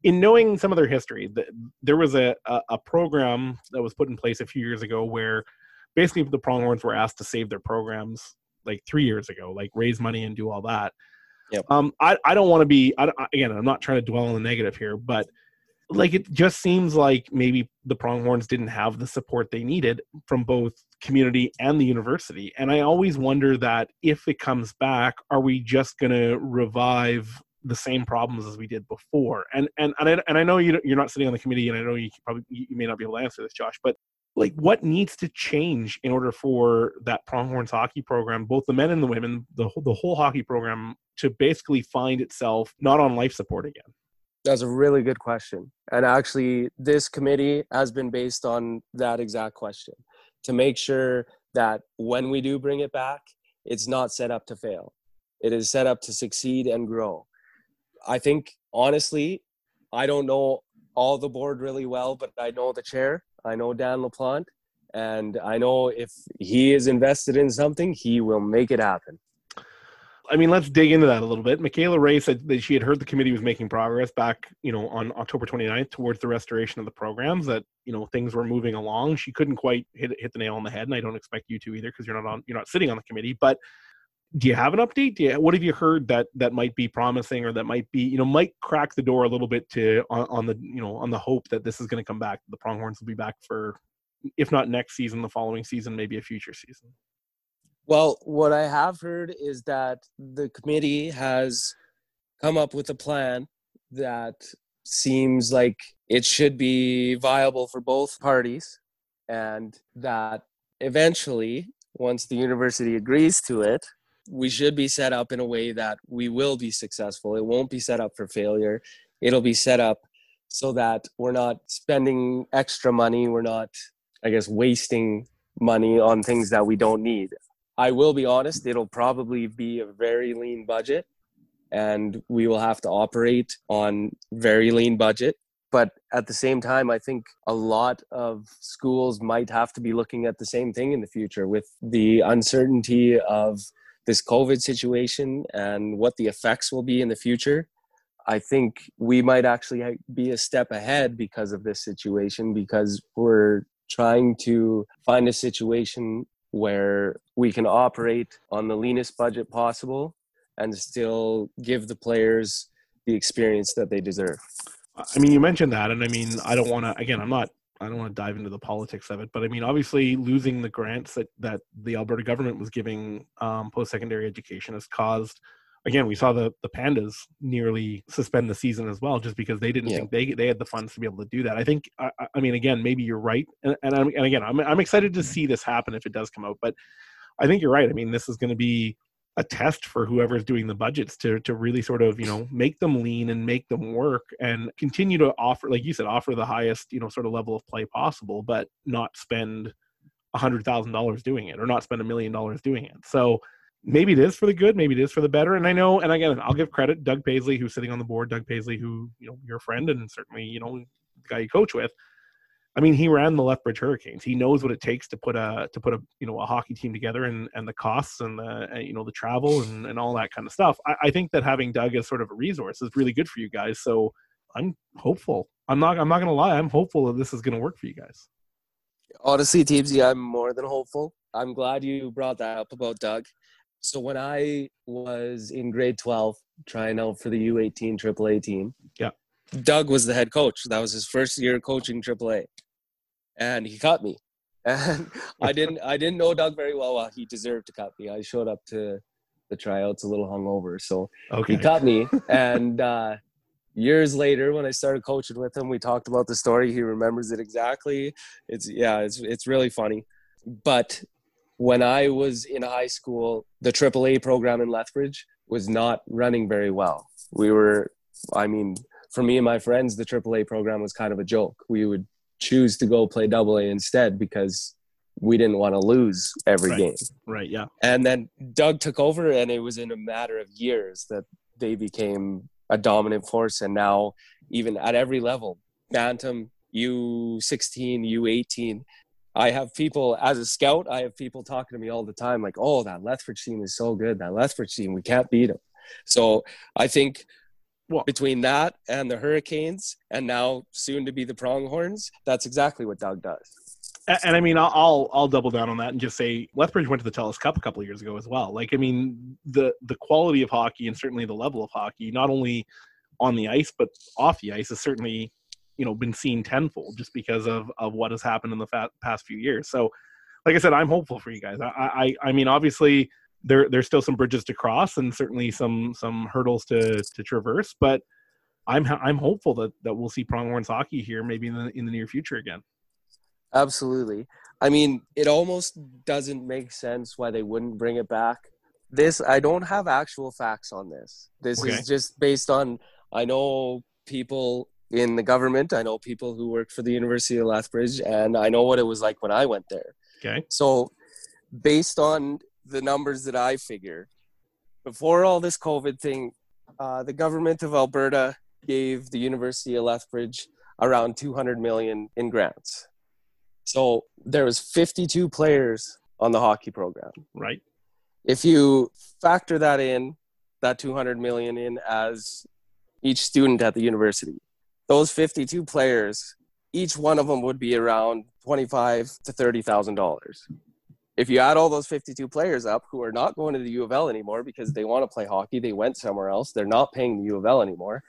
in knowing some of their history, the, there was a, a, a program that was put in place a few years ago where basically the Pronghorns were asked to save their programs like three years ago, like raise money and do all that. Yep. Um, I, I don't want to be, I, again, I'm not trying to dwell on the negative here, but like it just seems like maybe the Pronghorns didn't have the support they needed from both community and the university. And I always wonder that if it comes back, are we just going to revive the same problems as we did before? And and and I, and I know you, you're not sitting on the committee, and I know you probably you may not be able to answer this, Josh, but like what needs to change in order for that Pronghorns hockey program, both the men and the women, the whole, the whole hockey program, to basically find itself not on life support again? That's a really good question. And actually, this committee has been based on that exact question, to make sure that when we do bring it back, it's not set up to fail. It is set up to succeed and grow. I think, honestly, I don't know all the board really well, but I know the chair. I know Dan LaPlante, and I know if he is invested in something, he will make it happen. I mean, let's dig into that a little bit. Michaela Ray said that she had heard the committee was making progress back, you know, on October twenty-ninth towards the restoration of the programs, that, you know, things were moving along. She couldn't quite hit hit the nail on the head, and I don't expect you to either, because you're not on, you're not sitting on the committee. But do you have an update? Do you, what have you heard that that might be promising, or that might be, you know, might crack the door a little bit to on, on the, you know, on the hope that this is going to come back? The Pronghorns will be back for, if not next season, the following season, maybe a future season. Well, what I have heard is that the committee has come up with a plan that seems like it should be viable for both parties, and that eventually, once the university agrees to it, we should be set up in a way that we will be successful. It won't be set up for failure. It'll be set up so that we're not spending extra money. We're not, I guess, wasting money on things that we don't need. I will be honest, it'll probably be a very lean budget, and we will have to operate on very lean budget. But at the same time, I think a lot of schools might have to be looking at the same thing in the future with the uncertainty of this COVID situation and what the effects will be in the future. I think we might actually be a step ahead because of this situation, because we're trying to find a situation where we can operate on the leanest budget possible and still give the players the experience that they deserve. I mean, you mentioned that, and I mean, I don't want to, again, I'm not, I don't want to dive into the politics of it, but I mean, obviously losing the grants that, that the Alberta government was giving um, post-secondary education has caused, again, we saw the, the Pandas nearly suspend the season as well, just because they didn't yeah. think they they had the funds to be able to do that. I think, I, I mean, again, maybe you're right. And, and, I'm, and again, I'm, I'm excited to see this happen if it does come out, but I think you're right. I mean, this is going to be a test for whoever's doing the budgets to to really sort of, you know, make them lean and make them work and continue to offer, like you said, offer the highest, you know, sort of level of play possible, but not spend a hundred thousand dollars doing it, or not spend a million dollars doing it. So maybe it is for the good, maybe it is for the better. And I know, and again, I'll give credit, Doug Paisley, who's sitting on the board, Doug Paisley, who, you know, you're a friend and certainly, you know, the guy you coach with. I mean, he ran the Lethbridge Hurricanes. He knows what it takes to put a to put a you know a hockey team together, and, and the costs and the you know the travel and, and all that kind of stuff. I, I think that having Doug as sort of a resource is really good for you guys. So I'm hopeful. I'm not I'm not gonna lie. I'm hopeful that this is gonna work for you guys. Honestly, Teamsy, I'm more than hopeful. I'm glad you brought that up about Doug. So when I was in grade twelve trying out for the U eighteen triple A team, yeah, Doug was the head coach. That was his first year coaching triple A. And he cut me. And I didn't I didn't know Doug very well. Well, he deserved to cut me. I showed up to the tryouts a little hungover. So okay. He cut me. And uh, years later, when I started coaching with him, we talked about the story. He remembers it exactly. It's yeah, it's it's really funny. But when I was in high school, the triple A program in Lethbridge was not running very well. We were, I mean, for me and my friends, the triple A program was kind of a joke. We would choose to go play double A instead because we didn't want to lose every right. game. Right, yeah. And then Doug took over, and it was in a matter of years that they became a dominant force. And now, even at every level, Bantam, U sixteen, U eighteen, I have people, as a scout, I have people talking to me all the time like, oh, that Lethbridge team is so good. That Lethbridge team, we can't beat them. So I think Well- between that and the Hurricanes, and now soon to be the Pronghorns, that's exactly what Doug does. And, and I mean, I'll, I'll I'll double down on that and just say Lethbridge went to the TELUS Cup a couple of years ago as well. Like, I mean, the the quality of hockey and certainly the level of hockey, not only on the ice but off the ice, has certainly, you know, been seen tenfold just because of, of what has happened in the fa- past few years. So, like I said, I'm hopeful for you guys. I I, I mean, obviously there there's still some bridges to cross and certainly some some hurdles to to traverse, but I'm I'm hopeful that, that we'll see Pronghorns hockey here maybe in the in the near future again. Absolutely. I mean, it almost doesn't make sense why they wouldn't bring it back. This, I don't have actual facts on this. This Okay. is just based on, I know people in the government, I know people who work for the University of Lethbridge, and I know what it was like when I went there. Okay. So based on the numbers that I figure, before all this COVID thing, uh, the government of Alberta gave the University of Lethbridge around two hundred million in grants. So there was fifty-two players on the hockey program. Right. If you factor that in, that two hundred million in as each student at the university, those fifty-two players, each one of them would be around twenty-five to thirty thousand dollars. If you add all those fifty-two players up who are not going to the U of L anymore because they want to play hockey, they went somewhere else, they're not paying the U of L anymore,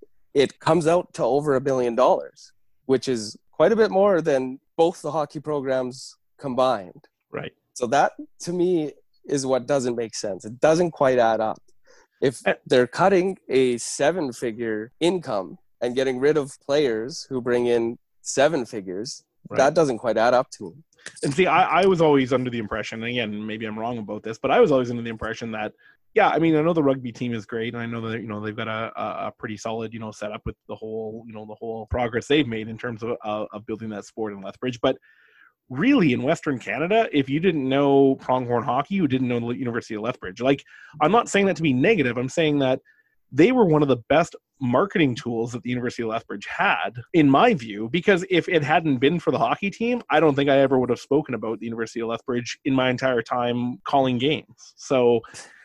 it comes out to over a billion dollars, which is quite a bit more than both the hockey programs combined. Right. So that, to me, is what doesn't make sense. It doesn't quite add up. If Uh, they're cutting a seven-figure income and getting rid of players who bring in seven figures, Right. that doesn't quite add up to me. And see, I, I was always under the impression, and again, maybe I'm wrong about this, but I was always under the impression that, yeah, I mean, I know the rugby team is great, and I know that, you know, they've got a, a, a pretty solid, you know, setup with the whole, you know, the whole progress they've made in terms of, uh, of building that sport in Lethbridge. But really, in Western Canada, if you didn't know Pronghorn hockey, you didn't know the University of Lethbridge. Like, I'm not saying that to be negative. I'm saying that they were one of the best marketing tools that the University of Lethbridge had, in my view, because if it hadn't been for the hockey team, I don't think I ever would have spoken about the University of Lethbridge in my entire time calling games. So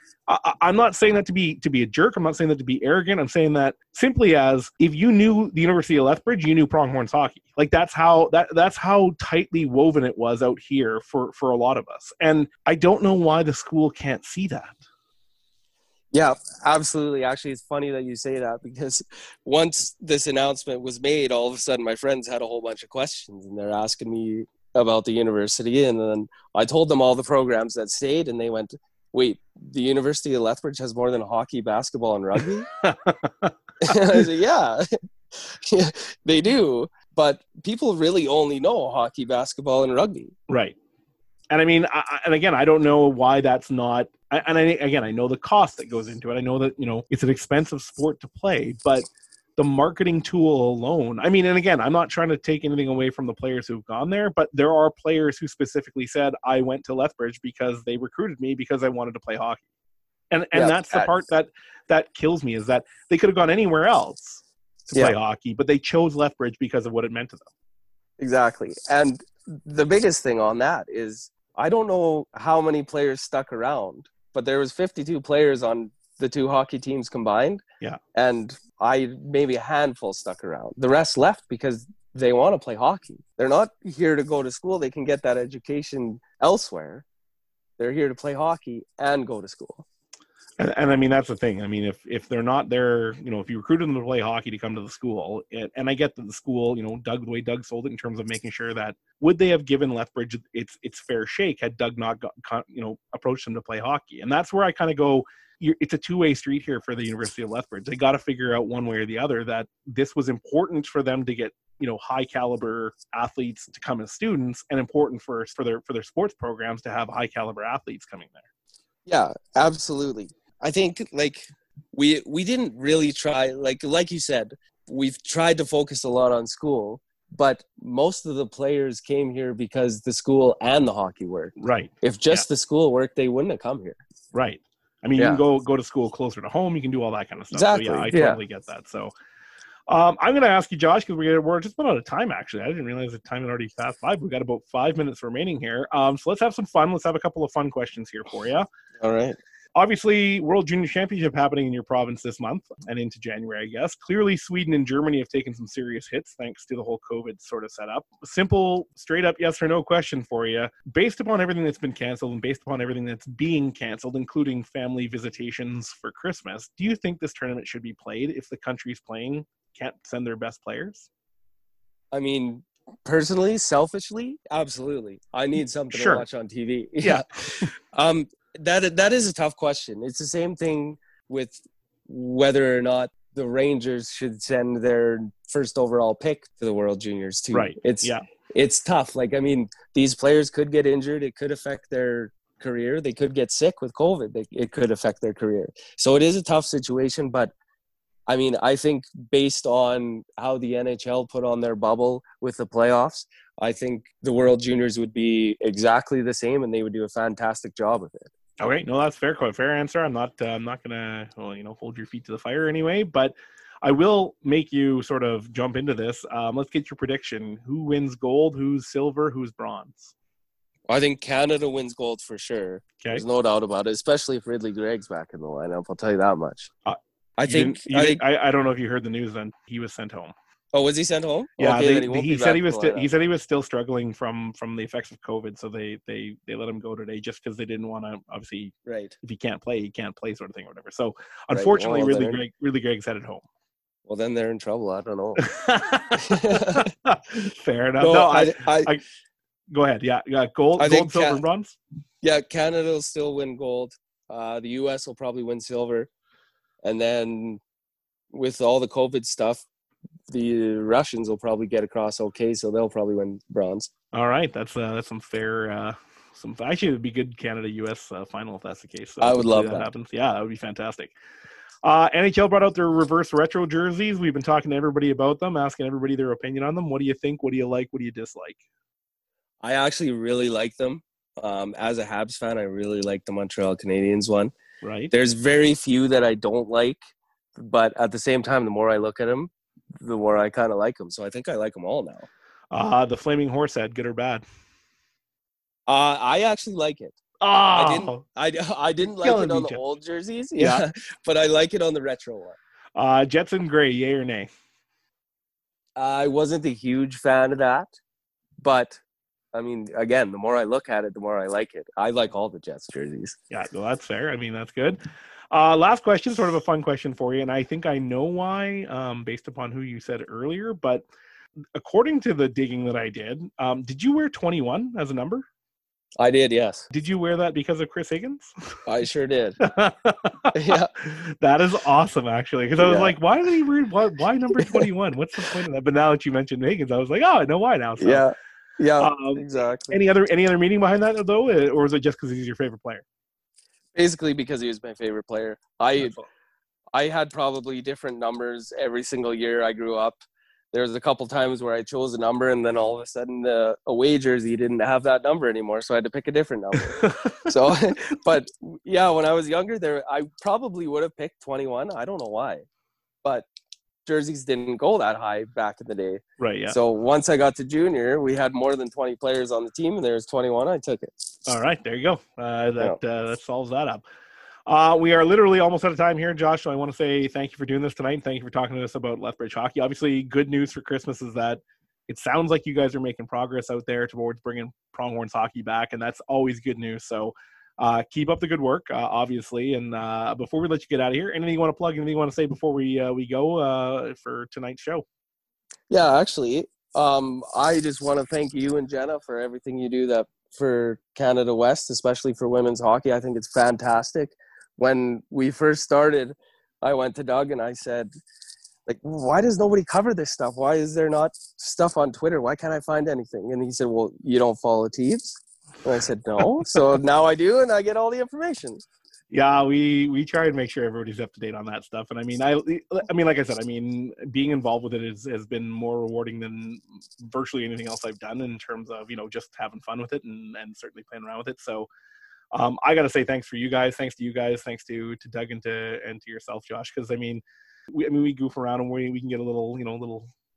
I, I'm not saying that to be to be a jerk. I'm not saying that to be arrogant. I'm saying that simply as if you knew the University of Lethbridge, you knew Pronghorns hockey. Like that's how that that's how tightly woven it was out here for for a lot of us. And I don't know why the school can't see that. Yeah, absolutely. Actually, it's funny that you say that because once this announcement was made, all of a sudden my friends had a whole bunch of questions and they're asking me about the university. And then I told them all the programs that stayed and they went, wait, the University of Lethbridge has more than hockey, basketball, and rugby? And I said, yeah, yeah, they do. But people really only know hockey, basketball, and rugby. Right. And I mean, I, and again, I don't know why that's not, and I, again, I know the cost that goes into it. I know that, you know, it's an expensive sport to play, but the marketing tool alone, I mean, and again, I'm not trying to take anything away from the players who've gone there, but there are players who specifically said, I went to Lethbridge because they recruited me because I wanted to play hockey. And and Yeah, that's the that- part that, that kills me, is that they could have gone anywhere else to play Yeah. hockey, but they chose Lethbridge because of what it meant to them. Exactly. And the biggest thing on that is I don't know how many players stuck around, but there was fifty-two players on the two hockey teams combined. Yeah. And I maybe a handful stuck around. The rest left because they want to play hockey. They're not here to go to school. They can get that education elsewhere. They're here to play hockey and go to school. And, and I mean, that's the thing. I mean, if if they're not there, you know, if you recruited them to play hockey to come to the school, it, and I get that the school, you know, Doug, the way Doug sold it in terms of making sure that, would they have given Lethbridge its its fair shake had Doug not got, you know, approached them to play hockey? And that's where I kind of go, you're, it's a two-way street here for the University of Lethbridge. They got to figure out one way or the other that this was important for them to get, you know, high caliber athletes to come as students, and important for for their for their sports programs to have high caliber athletes coming there. Yeah, absolutely. I think like we we didn't really try, like like you said, we've tried to focus a lot on school, but most of the players came here because the school and the hockey worked. Right. If just the school worked, they wouldn't have come here. Right. I mean, you Yeah. can go go to school closer to home. You can do all that kind of stuff. Exactly, So, yeah, I yeah. totally get that. So um, I'm going to ask you, Josh, because we're, we're just about out of time, actually. I didn't realize the time had already passed by. We've got about five minutes remaining here. Um, so let's have some fun. Let's have a couple of fun questions here for you. All right. Obviously, World Junior Championship happening in your province this month and into January, I guess. Clearly, Sweden and Germany have taken some serious hits thanks to the whole COVID sort of setup. Simple, straight up yes or no question for you. Based upon everything that's been canceled and based upon everything that's being canceled, including family visitations for Christmas, do you think this tournament should be played if the countries playing can't send their best players? I mean, personally, selfishly, absolutely. I need something Sure. to watch on T V. Yeah. um, that that is a tough question. It's the same thing with whether or not the Rangers should send their first overall pick to the World Juniors too. Right. It's Yeah. it's tough. Like, I mean, these players could get injured. It could affect their career. They could get sick with COVID. They, it could affect their career. So it is a tough situation, but I mean, I think based on how the N H L put on their bubble with the playoffs, I think the World Juniors would be exactly the same, and they would do a fantastic job with it. Okay, no, that's fair. Fair answer. I'm not. Uh, I'm not gonna, well, you know, hold your feet to the fire anyway. But I will make you sort of jump into this. Um, let's get your prediction. Who wins gold? Who's silver? Who's bronze? I think Canada wins gold for sure. Okay. There's no doubt about it, especially if Ridley Gregg's back in the lineup. I'll tell you that much. Uh, I You think. didn't- you I didn't- think. I, I don't know if you heard the news. Then he was sent home. Oh, was he sent home? Yeah, Okay, they, then he, he, won't be said back he in was the still. lineup. He said he was still struggling from from the effects of COVID. So they they they let him go today just because they didn't want to. Obviously, Right. if he can't play, he can't play, sort of thing, or whatever. So Right. unfortunately, Well, Ridley then- Gregg Ridley Gregg's headed home. Well, then they're in trouble. I don't know. Fair enough. No, No, I, I, I- Go ahead. Yeah, yeah. Gold, I gold, think silver, Ca- and bronze. yeah, Canada will still win gold. Uh, the U S will probably win silver, and then with all the COVID stuff, the Russians will probably get across okay, so they'll probably win bronze. All right, that's uh, that's some fair. Uh, some actually, it would be good Canada U S uh, final if that's the case. So I would hopefully love that. happens. Yeah, that would be fantastic. Uh, N H L brought out their reverse retro jerseys. We've been talking to everybody about them, asking everybody their opinion on them. What do you think? What do you like? What do you dislike? I actually really like them. Um, as a Habs fan, I really like the Montreal Canadiens one. Right. There's very few that I don't like, but at the same time, the more I look at them, the more I kind of like them. So I think I like them all now. Uh, the Flaming Horse head, good or bad? Uh, I actually like it. Oh, I didn't. I, I didn't like Killing it on me, the Jeff. old jerseys. Yeah. Yeah, but I like it on the retro one. Uh, Jetson Gray, yay or nay? I wasn't a huge fan of that, but I mean, again, the more I look at it, the more I like it. I like all the Jets jerseys. Yeah, well, that's fair. I mean, that's good. Uh, last question, sort of a fun question for you, and I think I know why, um, based upon who you said earlier. But according to the digging that I did, um, did you wear twenty-one as a number? I did, yes. Did you wear that because of Chris Higgins? I sure did. Yeah. That is awesome, actually. Because I was Yeah. like, why did he read? Why, why number twenty-one? What's the point of that? But now that you mentioned Higgins, I was like, oh, I know why now. So, Yeah. Yeah. Um, exactly. Any other any other meaning behind that though, or is it just because he's your favorite player? Basically, because he was my favorite player. I That's all. I had probably different numbers every single year I grew up. There was a couple times where I chose a number, and then all of a sudden the away jersey didn't have that number anymore, so I had to pick a different number. So, but yeah, when I was younger, there I probably would have picked twenty-one. I don't know why, but jerseys didn't go that high back in the day. Right. Yeah. So once I got to junior, we had more than twenty players on the team, and there was twenty-one. I took it. All right, there you go. Uh, that uh, that solves that up. Uh, we are literally almost out of time here, Josh. So I want to say thank you for doing this tonight. And thank you for talking to us about Lethbridge hockey. Obviously, good news for Christmas is that it sounds like you guys are making progress out there towards bringing Pronghorns hockey back, and that's always good news. So uh, keep up the good work, uh, obviously. And uh, before we let you get out of here, anything you want to plug? Anything you want to say before we uh, we go uh, for tonight's show? Yeah, actually, um, I just want to thank you and Jenna for everything you do that for Canada West, especially for women's hockey. I think it's fantastic. When we first started, I went to Doug and I said, like, why does nobody cover this stuff? Why is there not stuff on Twitter? Why can't I find anything? And he said, well, you don't follow Teeves? And I said, no. So now I do, and I get all the information. Yeah, we we try and make sure everybody's up to date on that stuff. And I mean, I I mean, like I said, I mean, being involved with it is, has been more rewarding than virtually anything else I've done in terms of, you know, just having fun with it and, and certainly playing around with it. So um, I got to say thanks for you guys. Thanks to you guys. Thanks to, to Doug and to, and to yourself, Josh. Because, I mean, we, I mean, we goof around and we, we can get a little, you know, a little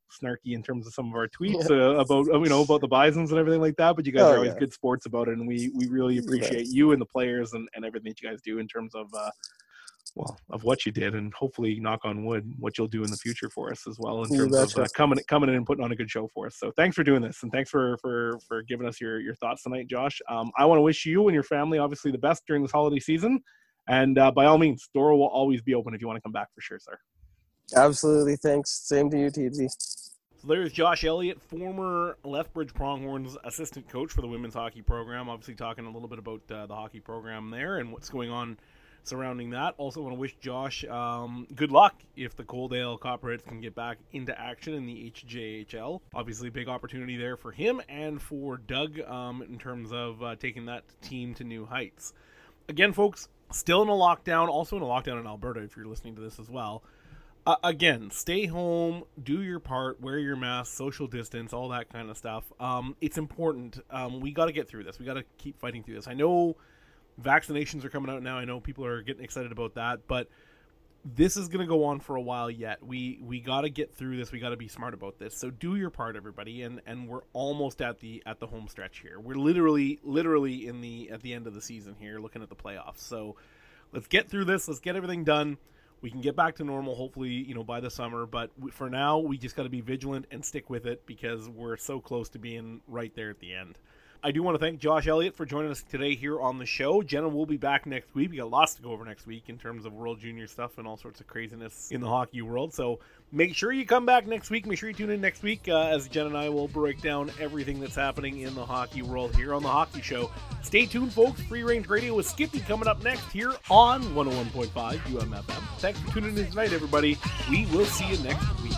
snarky in terms of some of our tweets uh, about you know about the Bisons and everything like that. But you guys Oh, are always yeah. good sports about it, and we we really appreciate you and the players and, and everything that you guys do in terms of. Uh, well, of what you did, and hopefully, knock on wood, what you'll do in the future for us as well in You terms of betcha. uh, coming coming in and putting on a good show for us. So thanks for doing this, and thanks for for for giving us your your thoughts tonight, Josh. Um, I want to wish you and your family obviously the best during this holiday season, and uh, by all means, door will always be open if you want to come back for sure, sir. Absolutely. Thanks. Same to you, T Z. So there's Josh Elliott, former Lethbridge Pronghorns assistant coach for the women's hockey program. Obviously talking a little bit about uh, the hockey program there and what's going on surrounding that. Also want to wish Josh um, good luck if the Coaldale Copperheads can get back into action in the H J H L. Obviously big opportunity there for him and for Doug um, in terms of uh, taking that team to new heights. Again, folks, still in a lockdown, also in a lockdown in Alberta if you're listening to this as well. Uh, again, stay home, do your part, wear your mask, social distance, all that kind of stuff. Um, it's important. Um, we got to get through this. We got to keep fighting through this. I know vaccinations are coming out now. I know people are getting excited about that, but this is going to go on for a while yet. We we got to get through this. We got to be smart about this. So do your part, everybody, and and we're almost at the at the home stretch here. We're literally literally in the at the end of the season here, looking at the playoffs. So let's get through this. Let's get everything done. We can get back to normal, hopefully, you know, by the summer. But we, for now, we just got to be vigilant and stick with it because we're so close to being right there at the end. I do want to thank Josh Elliott for joining us today here on the show. Jenna will be back next week. We got lots to go over next week in terms of World Junior stuff and all sorts of craziness in the hockey world. So make sure you come back next week. Make sure you tune in next week uh, as Jen and I will break down everything that's happening in the hockey world here on The Hockey Show. Stay tuned, folks. Free Range Radio with Skippy coming up next here on one oh one point five U M F M. Thanks for tuning in tonight, everybody. We will see you next week.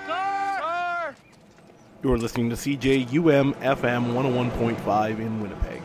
You're listening to C J U M F M one oh one point five in Winnipeg.